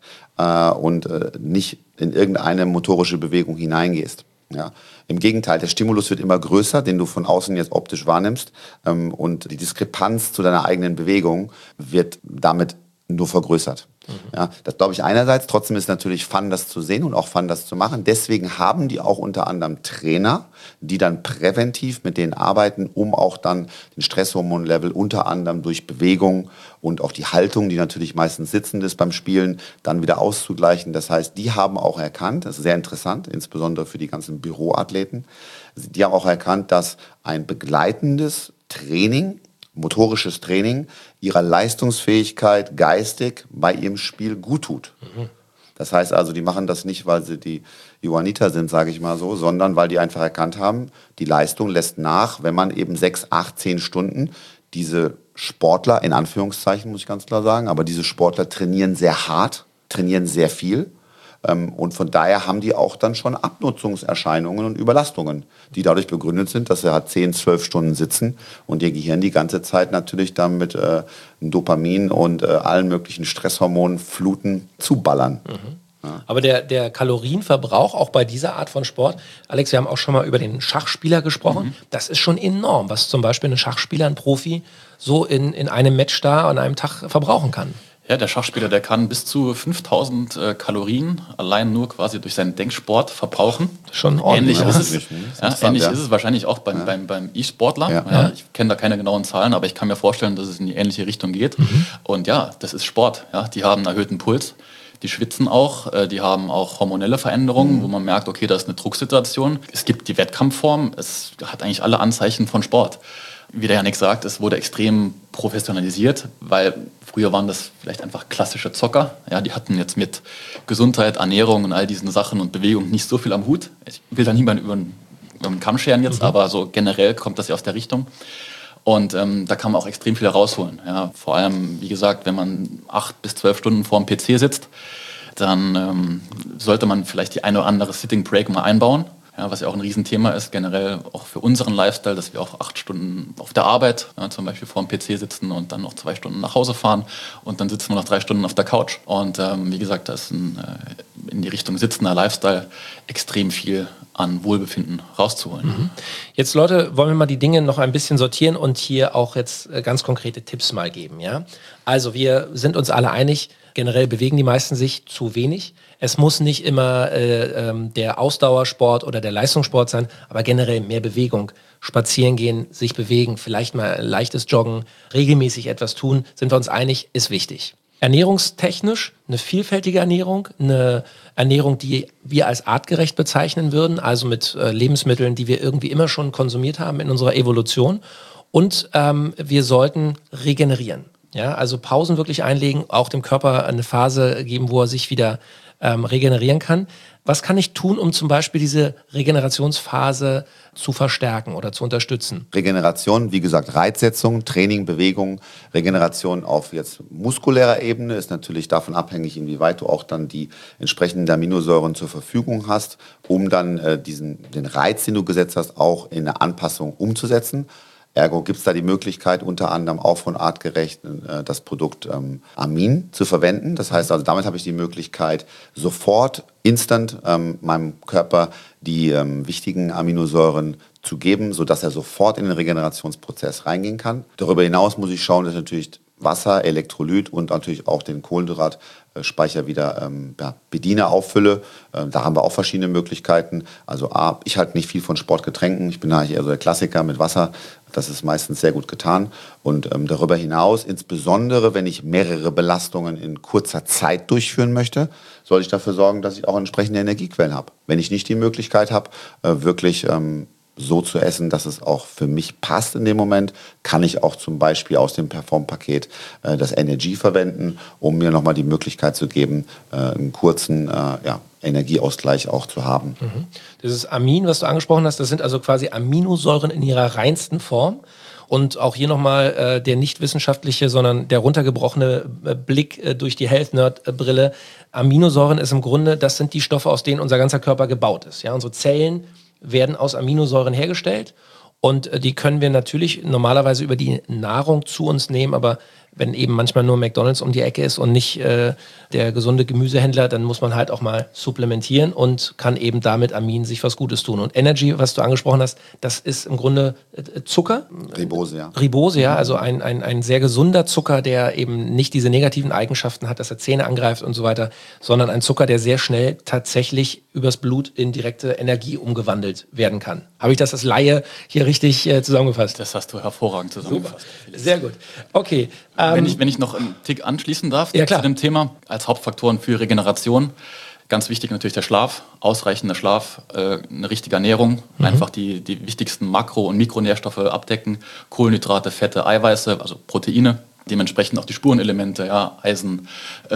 und nicht in irgendeine motorische Bewegung hineingehst. Ja. Im Gegenteil, der Stimulus wird immer größer, den du von außen jetzt optisch wahrnimmst, und die Diskrepanz zu deiner eigenen Bewegung wird damit nur vergrößert. Ja, das glaube ich einerseits. Trotzdem ist natürlich Fun, das zu sehen und auch Fun, das zu machen. Deswegen haben die auch unter anderem Trainer, die dann präventiv mit denen arbeiten, um auch dann den Stresshormonlevel unter anderem durch Bewegung und auch die Haltung, die natürlich meistens sitzend ist beim Spielen, dann wieder auszugleichen. Das heißt, die haben auch erkannt, das ist sehr interessant, insbesondere für die ganzen Büroathleten, die haben auch erkannt, dass ein begleitendes Training, motorisches Training, ihrer Leistungsfähigkeit geistig bei ihrem Spiel gut tut. Das heißt also, die machen das nicht, weil sie die Johanniter sind, sage ich mal so, sondern weil die einfach erkannt haben, die Leistung lässt nach, wenn man eben 6, 8, 10 Stunden diese Sportler, in Anführungszeichen muss ich ganz klar sagen, aber diese Sportler trainieren sehr hart, trainieren sehr viel. Und von daher haben die auch dann schon Abnutzungserscheinungen und Überlastungen, die dadurch begründet sind, dass sie halt 10, 12 Stunden sitzen und ihr Gehirn die ganze Zeit natürlich dann mit Dopamin und allen möglichen Stresshormonen fluten zuballern. Ja. Aber der Kalorienverbrauch auch bei dieser Art von Sport, Alex, wir haben auch schon mal über den Schachspieler gesprochen, das ist schon enorm, was zum Beispiel ein Schachspieler, ein Profi, so in einem Match da an einem Tag verbrauchen kann. Ja, der Schachspieler, der kann bis zu 5000 Kalorien allein nur quasi durch seinen Denksport verbrauchen. Schon ordentlich. Ähnlich ist es wahrscheinlich auch beim E-Sportler. Ja, ich kenne da keine genauen Zahlen, aber ich kann mir vorstellen, dass es in die ähnliche Richtung geht. Und ja, das ist Sport. Ja, die haben einen erhöhten Puls, die schwitzen auch, die haben auch hormonelle Veränderungen, wo man merkt, okay, das ist eine Drucksituation. Es gibt die Wettkampfform, es hat eigentlich alle Anzeichen von Sport. Wie der Janik sagt, es wurde extrem professionalisiert, weil früher waren das vielleicht einfach klassische Zocker. Ja, die hatten jetzt mit Gesundheit, Ernährung und all diesen Sachen und Bewegung nicht so viel am Hut. Ich will da niemanden über den Kamm scheren jetzt, aber so generell kommt das ja aus der Richtung. Und da kann man auch extrem viel rausholen. Ja, vor allem, wie gesagt, wenn man 8 bis 12 Stunden vor dem PC sitzt, dann sollte man vielleicht die eine oder andere Sitting Break mal einbauen. Ja, was ja auch ein Riesenthema ist, generell auch für unseren Lifestyle, dass wir auch 8 Stunden auf der Arbeit, zum Beispiel vor dem PC sitzen und dann noch 2 Stunden nach Hause fahren und dann sitzen wir noch 3 Stunden auf der Couch. Und wie gesagt, da ist in die Richtung sitzender Lifestyle extrem viel an Wohlbefinden rauszuholen. Jetzt, Leute, wollen wir mal die Dinge noch ein bisschen sortieren und hier auch jetzt ganz konkrete Tipps mal geben. Ja? Also wir sind uns alle einig, generell bewegen die meisten sich zu wenig. Es muss nicht immer der Ausdauersport oder der Leistungssport sein, aber generell mehr Bewegung. Spazieren gehen, sich bewegen, vielleicht mal leichtes Joggen, regelmäßig etwas tun, sind wir uns einig, ist wichtig. Ernährungstechnisch eine vielfältige Ernährung, eine Ernährung, die wir als artgerecht bezeichnen würden, also mit Lebensmitteln, die wir irgendwie immer schon konsumiert haben in unserer Evolution. Und wir sollten regenerieren. Ja, also Pausen wirklich einlegen, auch dem Körper eine Phase geben, wo er sich wieder regenerieren kann. Was kann ich tun, um zum Beispiel diese Regenerationsphase zu verstärken oder zu unterstützen? Regeneration, wie gesagt, Reizsetzung, Training, Bewegung. Regeneration auf jetzt muskulärer Ebene ist natürlich davon abhängig, inwieweit du auch dann die entsprechenden Aminosäuren zur Verfügung hast, um dann den Reiz, den du gesetzt hast, auch in eine Anpassung umzusetzen. Ergo gibt es da die Möglichkeit, unter anderem auch von Artgerecht das Produkt Amin zu verwenden. Das heißt also, damit habe ich die Möglichkeit, sofort, instant meinem Körper die wichtigen Aminosäuren zu geben, sodass er sofort in den Regenerationsprozess reingehen kann. Darüber hinaus muss ich schauen, dass ich natürlich Wasser, Elektrolyt und natürlich auch den Kohlenhydratspeicher wieder bediene, auffülle. Da haben wir auch verschiedene Möglichkeiten. Also ich halte nicht viel von Sportgetränken. Ich bin eigentlich eher so der Klassiker mit Wasser. Das ist meistens sehr gut getan. Und darüber hinaus, insbesondere wenn ich mehrere Belastungen in kurzer Zeit durchführen möchte, soll ich dafür sorgen, dass ich auch entsprechende Energiequellen habe. Wenn ich nicht die Möglichkeit habe, wirklich so zu essen, dass es auch für mich passt in dem Moment, kann ich auch zum Beispiel aus dem Perform-Paket das Energy verwenden, um mir nochmal die Möglichkeit zu geben, einen kurzen Energieausgleich auch zu haben. Dieses Amin, was du angesprochen hast, das sind also quasi Aminosäuren in ihrer reinsten Form. Und auch hier nochmal der nicht wissenschaftliche, sondern der runtergebrochene Blick durch die Health-Nerd-Brille. Aminosäuren ist im Grunde, das sind die Stoffe, aus denen unser ganzer Körper gebaut ist. Ja, unsere Zellen werden aus Aminosäuren hergestellt und die können wir natürlich normalerweise über die Nahrung zu uns nehmen, aber wenn eben manchmal nur McDonald's um die Ecke ist und nicht der gesunde Gemüsehändler, dann muss man halt auch mal supplementieren und kann eben damit Amin sich was Gutes tun. Und Energy, was du angesprochen hast, das ist im Grunde Zucker. Ribose, ja. Ribose, ja, also ein sehr gesunder Zucker, der eben nicht diese negativen Eigenschaften hat, dass er Zähne angreift und so weiter, sondern ein Zucker, der sehr schnell tatsächlich übers Blut in direkte Energie umgewandelt werden kann. Habe ich das als Laie hier richtig zusammengefasst? Das hast du hervorragend zusammengefasst. Super. Sehr gut. Okay. Wenn ich noch einen Tick anschließen darf Ja, klar. zu dem Thema, als Hauptfaktoren für Regeneration, ganz wichtig natürlich der Schlaf, ausreichender Schlaf, eine richtige Ernährung, einfach die wichtigsten Makro- und Mikronährstoffe abdecken, Kohlenhydrate, Fette, Eiweiße, also Proteine, dementsprechend auch die Spurenelemente, ja, Eisen,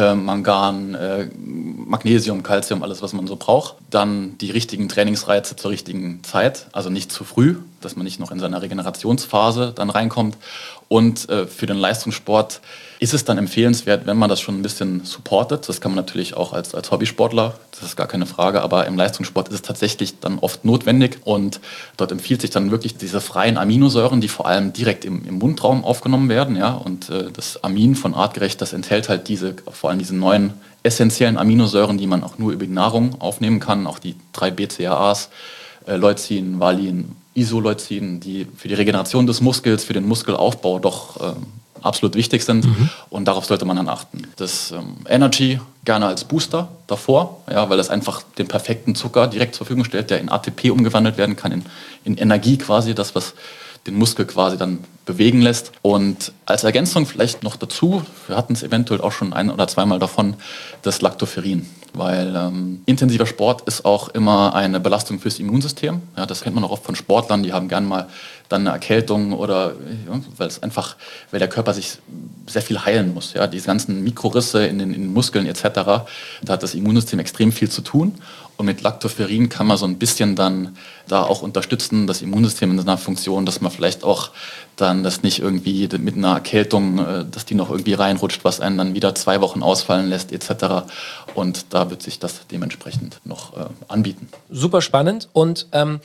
Mangan, Magnesium, Calcium, alles, was man so braucht. Dann die richtigen Trainingsreize zur richtigen Zeit, also nicht zu früh, dass man nicht noch in seiner Regenerationsphase dann reinkommt. Und für den Leistungssport ist es dann empfehlenswert, wenn man das schon ein bisschen supportet. Das kann man natürlich auch als Hobbysportler, das ist gar keine Frage, aber im Leistungssport ist es tatsächlich dann oft notwendig. Und dort empfiehlt sich dann wirklich diese freien Aminosäuren, die vor allem direkt im Mundraum aufgenommen werden. Ja? Und das Amin von Artgerecht, das enthält halt vor allem diese neuen essentiellen Aminosäuren, die man auch nur über die Nahrung aufnehmen kann. Auch die 3 BCAAs, Leucin, Valin, Isoleucin, die für die Regeneration des Muskels, für den Muskelaufbau doch absolut wichtig sind. Und darauf sollte man dann achten. Das Energy gerne als Booster davor, ja, weil es einfach den perfekten Zucker direkt zur Verfügung stellt, der in ATP umgewandelt werden kann, in Energie quasi, das, was den Muskel quasi dann bewegen lässt. Und als Ergänzung vielleicht noch dazu, wir hatten es eventuell auch schon 1- oder 2-mal davon, das Lactoferrin. Weil intensiver Sport ist auch immer eine Belastung fürs Immunsystem. Ja, das kennt man auch oft von Sportlern, die haben gern mal dann eine Erkältung oder ja, weil der Körper sich sehr viel heilen muss. Ja, diese ganzen Mikrorisse in den Muskeln etc., da hat das Immunsystem extrem viel zu tun. Und mit Lactoferrin kann man so ein bisschen dann da auch unterstützen, das Immunsystem in seiner Funktion, dass man vielleicht auch dann das nicht irgendwie mit einer Erkältung, dass die noch irgendwie reinrutscht, was einen dann wieder 2 Wochen ausfallen lässt etc. Und da wird sich das dementsprechend noch anbieten. Super spannend und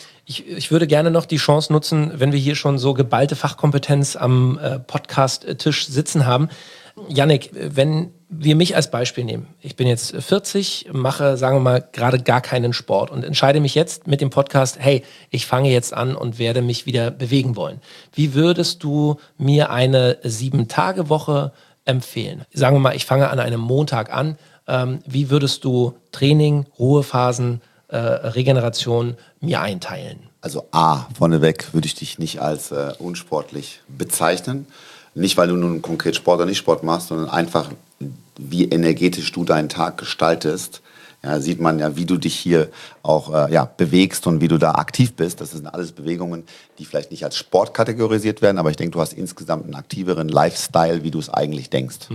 ich würde gerne noch die Chance nutzen, wenn wir hier schon so geballte Fachkompetenz am Podcast-Tisch sitzen haben. Yannick, wenn wir mich als Beispiel nehmen. Ich bin jetzt 40, mache, sagen wir mal, gerade gar keinen Sport und entscheide mich jetzt mit dem Podcast, hey, ich fange jetzt an und werde mich wieder bewegen wollen. Wie würdest du mir eine 7-Tage-Woche empfehlen? Sagen wir mal, ich fange an einem Montag an. Wie würdest du Training, Ruhephasen, Regeneration mir einteilen? Also vorneweg würde ich dich nicht als unsportlich bezeichnen. Nicht, weil du nun konkret Sport oder nicht Sport machst, sondern einfach, wie energetisch du deinen Tag gestaltest. Ja, sieht man ja, wie du dich hier auch bewegst und wie du da aktiv bist. Das sind alles Bewegungen, die vielleicht nicht als Sport kategorisiert werden, aber ich denke, du hast insgesamt einen aktiveren Lifestyle, wie du es eigentlich denkst.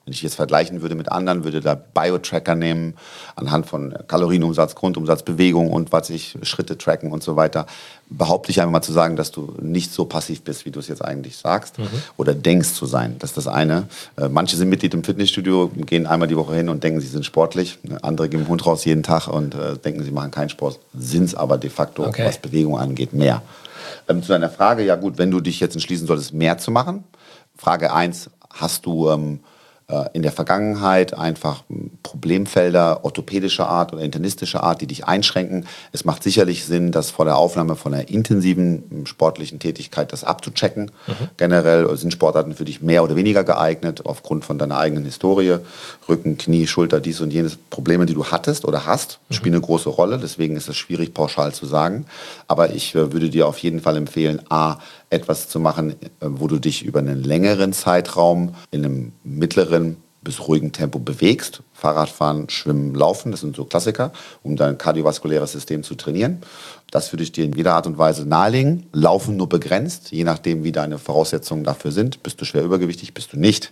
Wenn ich jetzt vergleichen würde mit anderen, würde da Bio-Tracker nehmen, anhand von Kalorienumsatz, Grundumsatz, Bewegung und Schritte tracken und so weiter, behaupte ich einfach mal zu sagen, dass du nicht so passiv bist, wie du es jetzt eigentlich sagst oder denkst zu sein. Das ist das eine. Manche sind Mitglied im Fitnessstudio, gehen einmal die Woche hin und denken, sie sind sportlich. Andere geben den Hund raus jeden Tag und denken, sie machen keinen Sport, sind es aber de facto, was Bewegung angeht, mehr. Zu deiner Frage, ja gut, wenn du dich jetzt entschließen solltest, mehr zu machen. Frage 1, hast du in der Vergangenheit einfach Problemfelder orthopädischer Art oder internistischer Art, die dich einschränken? Es macht sicherlich Sinn, das vor der Aufnahme von einer intensiven sportlichen Tätigkeit das abzuchecken. Generell sind Sportarten für dich mehr oder weniger geeignet, aufgrund von deiner eigenen Historie. Rücken, Knie, Schulter, dies und jenes. Probleme, die du hattest oder hast, spielen eine große Rolle. Deswegen ist es schwierig, pauschal zu sagen. Aber ich würde dir auf jeden Fall empfehlen, etwas zu machen, wo du dich über einen längeren Zeitraum in einem mittleren bis ruhigen Tempo bewegst. Fahrradfahren, Schwimmen, Laufen, das sind so Klassiker, um dein kardiovaskuläres System zu trainieren. Das würde ich dir in jeder Art und Weise nahelegen. Laufen nur begrenzt, je nachdem, wie deine Voraussetzungen dafür sind. Bist du schwer übergewichtig, bist du nicht.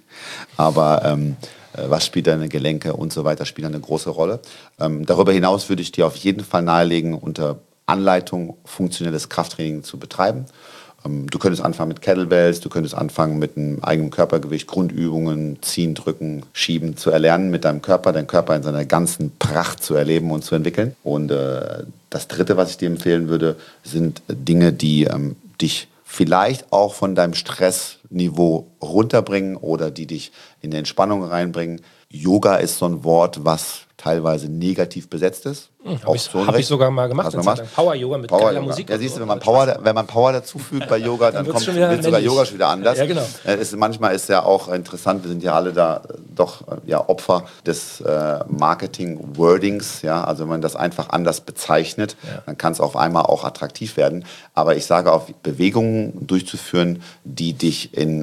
Aber was spielt deine Gelenke und so weiter, spielt eine große Rolle. Darüber hinaus würde ich dir auf jeden Fall nahelegen, unter Anleitung funktionelles Krafttraining zu betreiben. Du könntest anfangen mit Kettlebells, du könntest anfangen mit einem eigenen Körpergewicht, Grundübungen, ziehen, drücken, schieben zu erlernen mit deinem Körper, deinen Körper in seiner ganzen Pracht zu erleben und zu entwickeln. Und das Dritte, was ich dir empfehlen würde, sind Dinge, die dich vielleicht auch von deinem Stressniveau runterbringen oder die dich in eine Entspannung reinbringen. Yoga ist so ein Wort, was teilweise negativ besetzt ist. Habe ich sogar mal gemacht. Power-Yoga mit geiler Musik. Ja, siehst du, wenn man Power dazufügt bei Yoga, dann wird sogar Yoga schon wieder anders. Ja, genau. Manchmal ist ja auch interessant, wir sind ja alle da doch Opfer des Marketing-Wordings. Ja? Also wenn man das einfach anders bezeichnet, dann kann es auf einmal auch attraktiv werden. Aber ich sage auch, Bewegungen durchzuführen, die dich in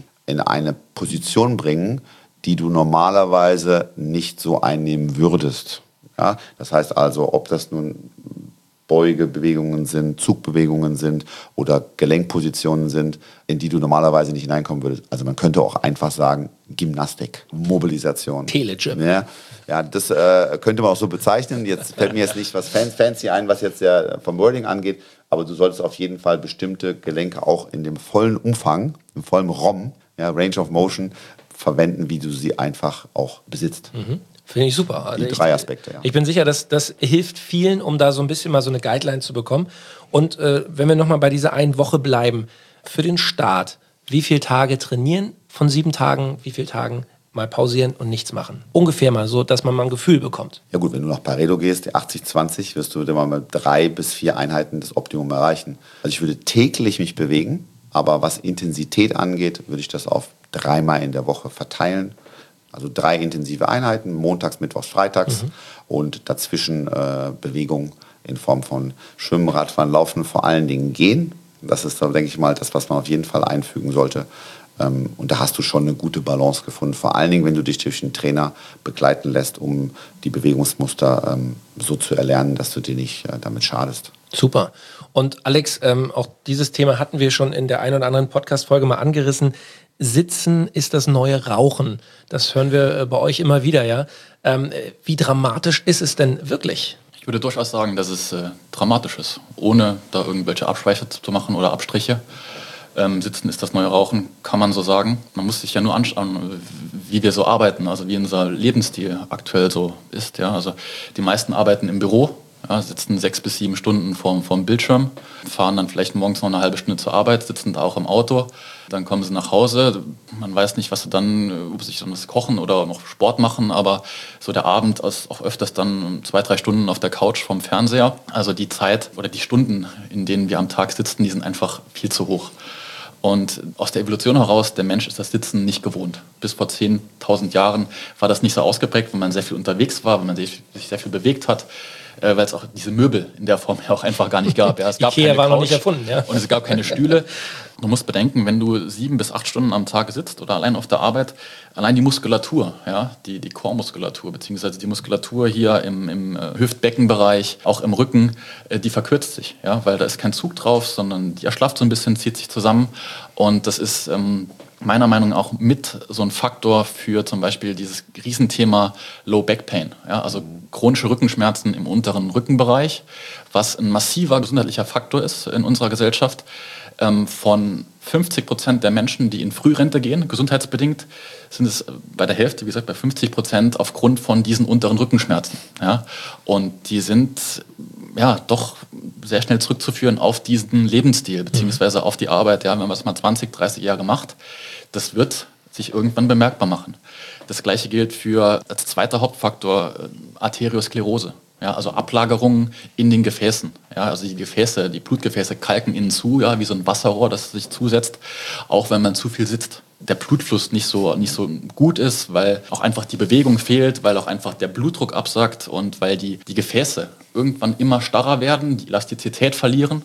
eine Position bringen, die du normalerweise nicht so einnehmen würdest. Ja? Das heißt also, ob das nun Beugebewegungen sind, Zugbewegungen sind oder Gelenkpositionen sind, in die du normalerweise nicht hineinkommen würdest. Also man könnte auch einfach sagen, Gymnastik, Mobilisation. Telegym. Ja, das könnte man auch so bezeichnen. Jetzt fällt mir jetzt nicht was fancy ein, was jetzt vom Wording angeht, aber du solltest auf jeden Fall bestimmte Gelenke auch in dem vollen Umfang, im vollen ROM, Range of Motion, verwenden, wie du sie einfach auch besitzt. Finde ich super. Also die 3 Aspekte, Ich bin sicher, dass das hilft vielen, um da so ein bisschen mal so eine Guideline zu bekommen. Und wenn wir nochmal bei dieser einen Woche bleiben, für den Start, wie viele Tage trainieren von 7 Tagen, wie viele Tagen mal pausieren und nichts machen? Ungefähr mal so, dass man mal ein Gefühl bekommt. Ja gut, wenn du nach Pareto gehst, 80-20, wirst du immer mit 3 bis 4 Einheiten das Optimum erreichen. Also ich würde täglich mich bewegen, aber was Intensität angeht, würde ich das auf 3-mal in der Woche verteilen. Also 3 intensive Einheiten, montags, mittwochs, freitags und dazwischen Bewegung in Form von Schwimmen, Radfahren, Laufen, vor allen Dingen Gehen. Das ist, denke ich mal, das, was man auf jeden Fall einfügen sollte. Und da hast du schon eine gute Balance gefunden. Vor allen Dingen, wenn du dich durch einen Trainer begleiten lässt, um die Bewegungsmuster so zu erlernen, dass du dir nicht damit schadest. Super. Und Alex, auch dieses Thema hatten wir schon in der einen oder anderen Podcast-Folge mal angerissen. Sitzen ist das neue Rauchen. Das hören wir bei euch immer wieder, ja. Wie dramatisch ist es denn wirklich? Ich würde durchaus sagen, dass es dramatisch ist, ohne da irgendwelche Abschweife zu machen oder Abstriche. Sitzen ist das neue Rauchen, kann man so sagen. Man muss sich ja nur anschauen, wie wir so arbeiten, also wie unser Lebensstil aktuell so ist. Ja? Also die meisten arbeiten im Büro, ja, sitzen 6 bis 7 Stunden vorm Bildschirm, fahren dann vielleicht morgens noch eine halbe Stunde zur Arbeit, sitzen da auch im Auto. Dann kommen sie nach Hause, man weiß nicht, was sie dann, ob sie dann was kochen oder noch Sport machen, aber so der Abend ist auch öfters dann 2-3 Stunden auf der Couch vorm Fernseher. Also die Zeit oder die Stunden, in denen wir am Tag sitzen, die sind einfach viel zu hoch. Und aus der Evolution heraus, der Mensch ist das Sitzen nicht gewohnt. Bis vor 10.000 Jahren war das nicht so ausgeprägt, wenn man sehr viel unterwegs war, wenn man sich sehr viel bewegt hat, weil es auch diese Möbel in der Form ja auch einfach gar nicht gab. Ja, es gab Ikea keine war Couch noch nicht erfunden, ja. Und es gab keine Stühle. Du musst bedenken, wenn du 7 bis 8 Stunden am Tag sitzt oder allein auf der Arbeit, allein die Muskulatur, ja, die Core-Muskulatur, beziehungsweise die Muskulatur hier im Hüftbeckenbereich, auch im Rücken, die verkürzt sich, ja, weil da ist kein Zug drauf, sondern die erschlafft so ein bisschen, zieht sich zusammen und das ist meiner Meinung nach auch mit so ein Faktor für zum Beispiel dieses Riesenthema Low Back Pain, ja, also chronische Rückenschmerzen im unteren Rückenbereich, was ein massiver gesundheitlicher Faktor ist in unserer Gesellschaft. Von 50% der Menschen, die in Frührente gehen, gesundheitsbedingt, sind es bei der Hälfte, wie gesagt, bei 50% aufgrund von diesen unteren Rückenschmerzen. Ja? Und die sind ja doch sehr schnell zurückzuführen auf diesen Lebensstil, beziehungsweise auf die Arbeit. Ja? Wenn man es mal 20, 30 Jahre macht, das wird sich irgendwann bemerkbar machen. Das Gleiche gilt für als zweiter Hauptfaktor Arteriosklerose. Ja, also Ablagerungen in den Gefäßen. Ja, also die Gefäße, die Blutgefäße kalken innen zu, ja, wie so ein Wasserrohr, das sich zusetzt, auch wenn man zu viel sitzt. Der Blutfluss nicht so gut ist, weil auch einfach die Bewegung fehlt, weil auch einfach der Blutdruck absackt und weil die Gefäße irgendwann immer starrer werden, die Elastizität verlieren.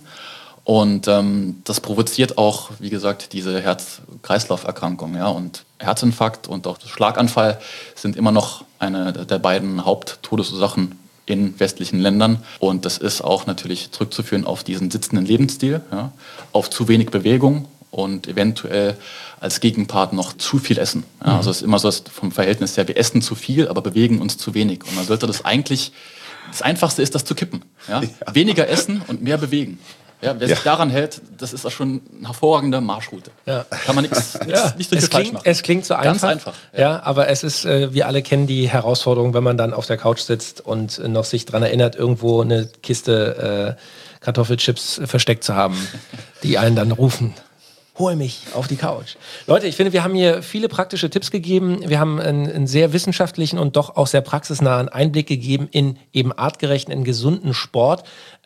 Und das provoziert auch, wie gesagt, diese Herz-Kreislauf-Erkrankung. Ja? Und Herzinfarkt und auch Schlaganfall sind immer noch eine der beiden Haupttodesursachen in westlichen Ländern. Und das ist auch natürlich zurückzuführen auf diesen sitzenden Lebensstil, ja, auf zu wenig Bewegung und eventuell als Gegenpart noch zu viel Essen. Ja, also es ist immer so vom Verhältnis her, wir essen zu viel, aber bewegen uns zu wenig. Und man sollte das Einfachste ist, das zu kippen. Ja? Ja. Weniger essen und mehr bewegen. Ja, wer sich daran hält, das ist auch schon eine hervorragende Marschroute. Ja. Kann man nicht so viel falsch machen. Es klingt so einfach. Ganz einfach. Ja, aber es ist, wir alle kennen die Herausforderung, wenn man dann auf der Couch sitzt und noch sich daran erinnert, irgendwo eine Kiste Kartoffelchips versteckt zu haben, die einen dann rufen. Hol mich auf die Couch. Leute, ich finde, wir haben hier viele praktische Tipps gegeben. Wir haben einen sehr wissenschaftlichen und doch auch sehr praxisnahen Einblick gegeben in eben artgerechten, in gesunden Sport.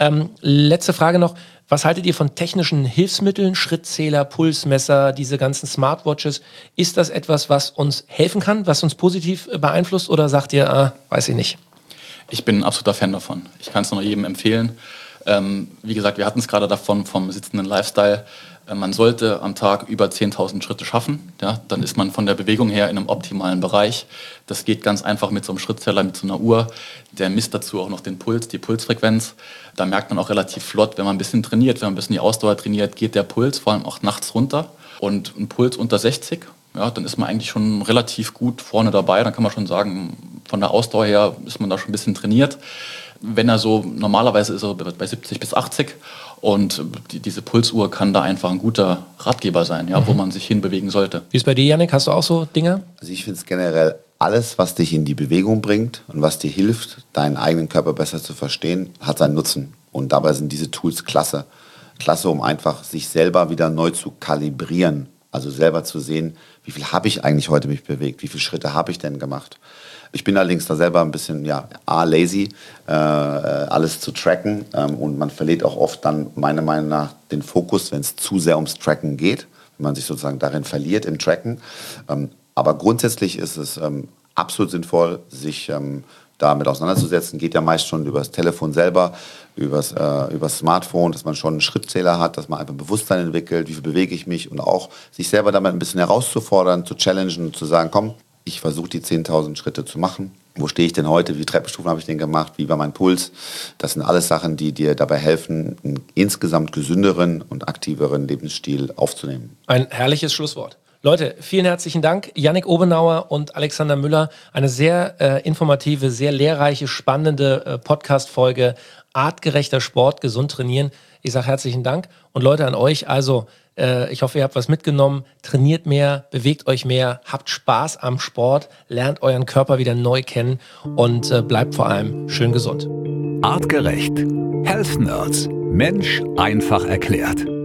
Letzte Frage noch. Was haltet ihr von technischen Hilfsmitteln, Schrittzähler, Pulsmesser, diese ganzen Smartwatches? Ist das etwas, was uns helfen kann, was uns positiv beeinflusst? Oder sagt ihr, weiß ich nicht? Ich bin ein absoluter Fan davon. Ich kann es nur jedem empfehlen. Wie gesagt, wir hatten es gerade davon vom sitzenden Lifestyle. Man sollte am Tag über 10.000 Schritte schaffen. Ja, dann ist man von der Bewegung her in einem optimalen Bereich. Das geht ganz einfach mit so einem Schrittzähler, mit so einer Uhr. Der misst dazu auch noch den Puls, die Pulsfrequenz. Da merkt man auch relativ flott, wenn man ein bisschen trainiert, wenn man ein bisschen die Ausdauer trainiert, geht der Puls vor allem auch nachts runter. Und ein Puls unter 60, ja, dann ist man eigentlich schon relativ gut vorne dabei. Dann kann man schon sagen, von der Ausdauer her ist man da schon ein bisschen trainiert. Wenn er so, normalerweise ist er bei 70 bis 80 und diese Pulsuhr kann da einfach ein guter Ratgeber sein, ja, wo man sich hinbewegen sollte. Wie ist bei dir, Yannick? Hast du auch so Dinge? Also ich finde es generell alles, was dich in die Bewegung bringt und was dir hilft, deinen eigenen Körper besser zu verstehen, hat seinen Nutzen. Und dabei sind diese Tools klasse. Klasse, um einfach sich selber wieder neu zu kalibrieren. Also selber zu sehen, wie viel habe ich eigentlich heute mich bewegt, wie viele Schritte habe ich denn gemacht. Ich bin allerdings da selber ein bisschen lazy, alles zu tracken und man verliert auch oft dann meiner Meinung nach den Fokus, wenn es zu sehr ums Tracken geht, wenn man sich sozusagen darin verliert im Tracken. Aber grundsätzlich ist es absolut sinnvoll, sich damit auseinanderzusetzen. Geht ja meist schon über das Telefon selber, übers Smartphone, dass man schon einen Schrittzähler hat, dass man einfach Bewusstsein entwickelt, wie viel bewege ich mich und auch sich selber damit ein bisschen herauszufordern, zu challengen und zu sagen, komm, ich versuche die 10.000 Schritte zu machen. Wo stehe ich denn heute? Wie viele Treppenstufen habe ich denn gemacht? Wie war mein Puls? Das sind alles Sachen, die dir dabei helfen, einen insgesamt gesünderen und aktiveren Lebensstil aufzunehmen. Ein herrliches Schlusswort. Leute, vielen herzlichen Dank. Yannick Obenauer und Alexander Müller. Eine sehr informative, sehr lehrreiche, spannende Podcast-Folge. Artgerechter Sport, gesund trainieren. Ich sage herzlichen Dank. Und Leute, an euch, also ich hoffe, ihr habt was mitgenommen. Trainiert mehr, bewegt euch mehr, habt Spaß am Sport, lernt euren Körper wieder neu kennen und bleibt vor allem schön gesund. Artgerecht. Health Nerds. Mensch einfach erklärt.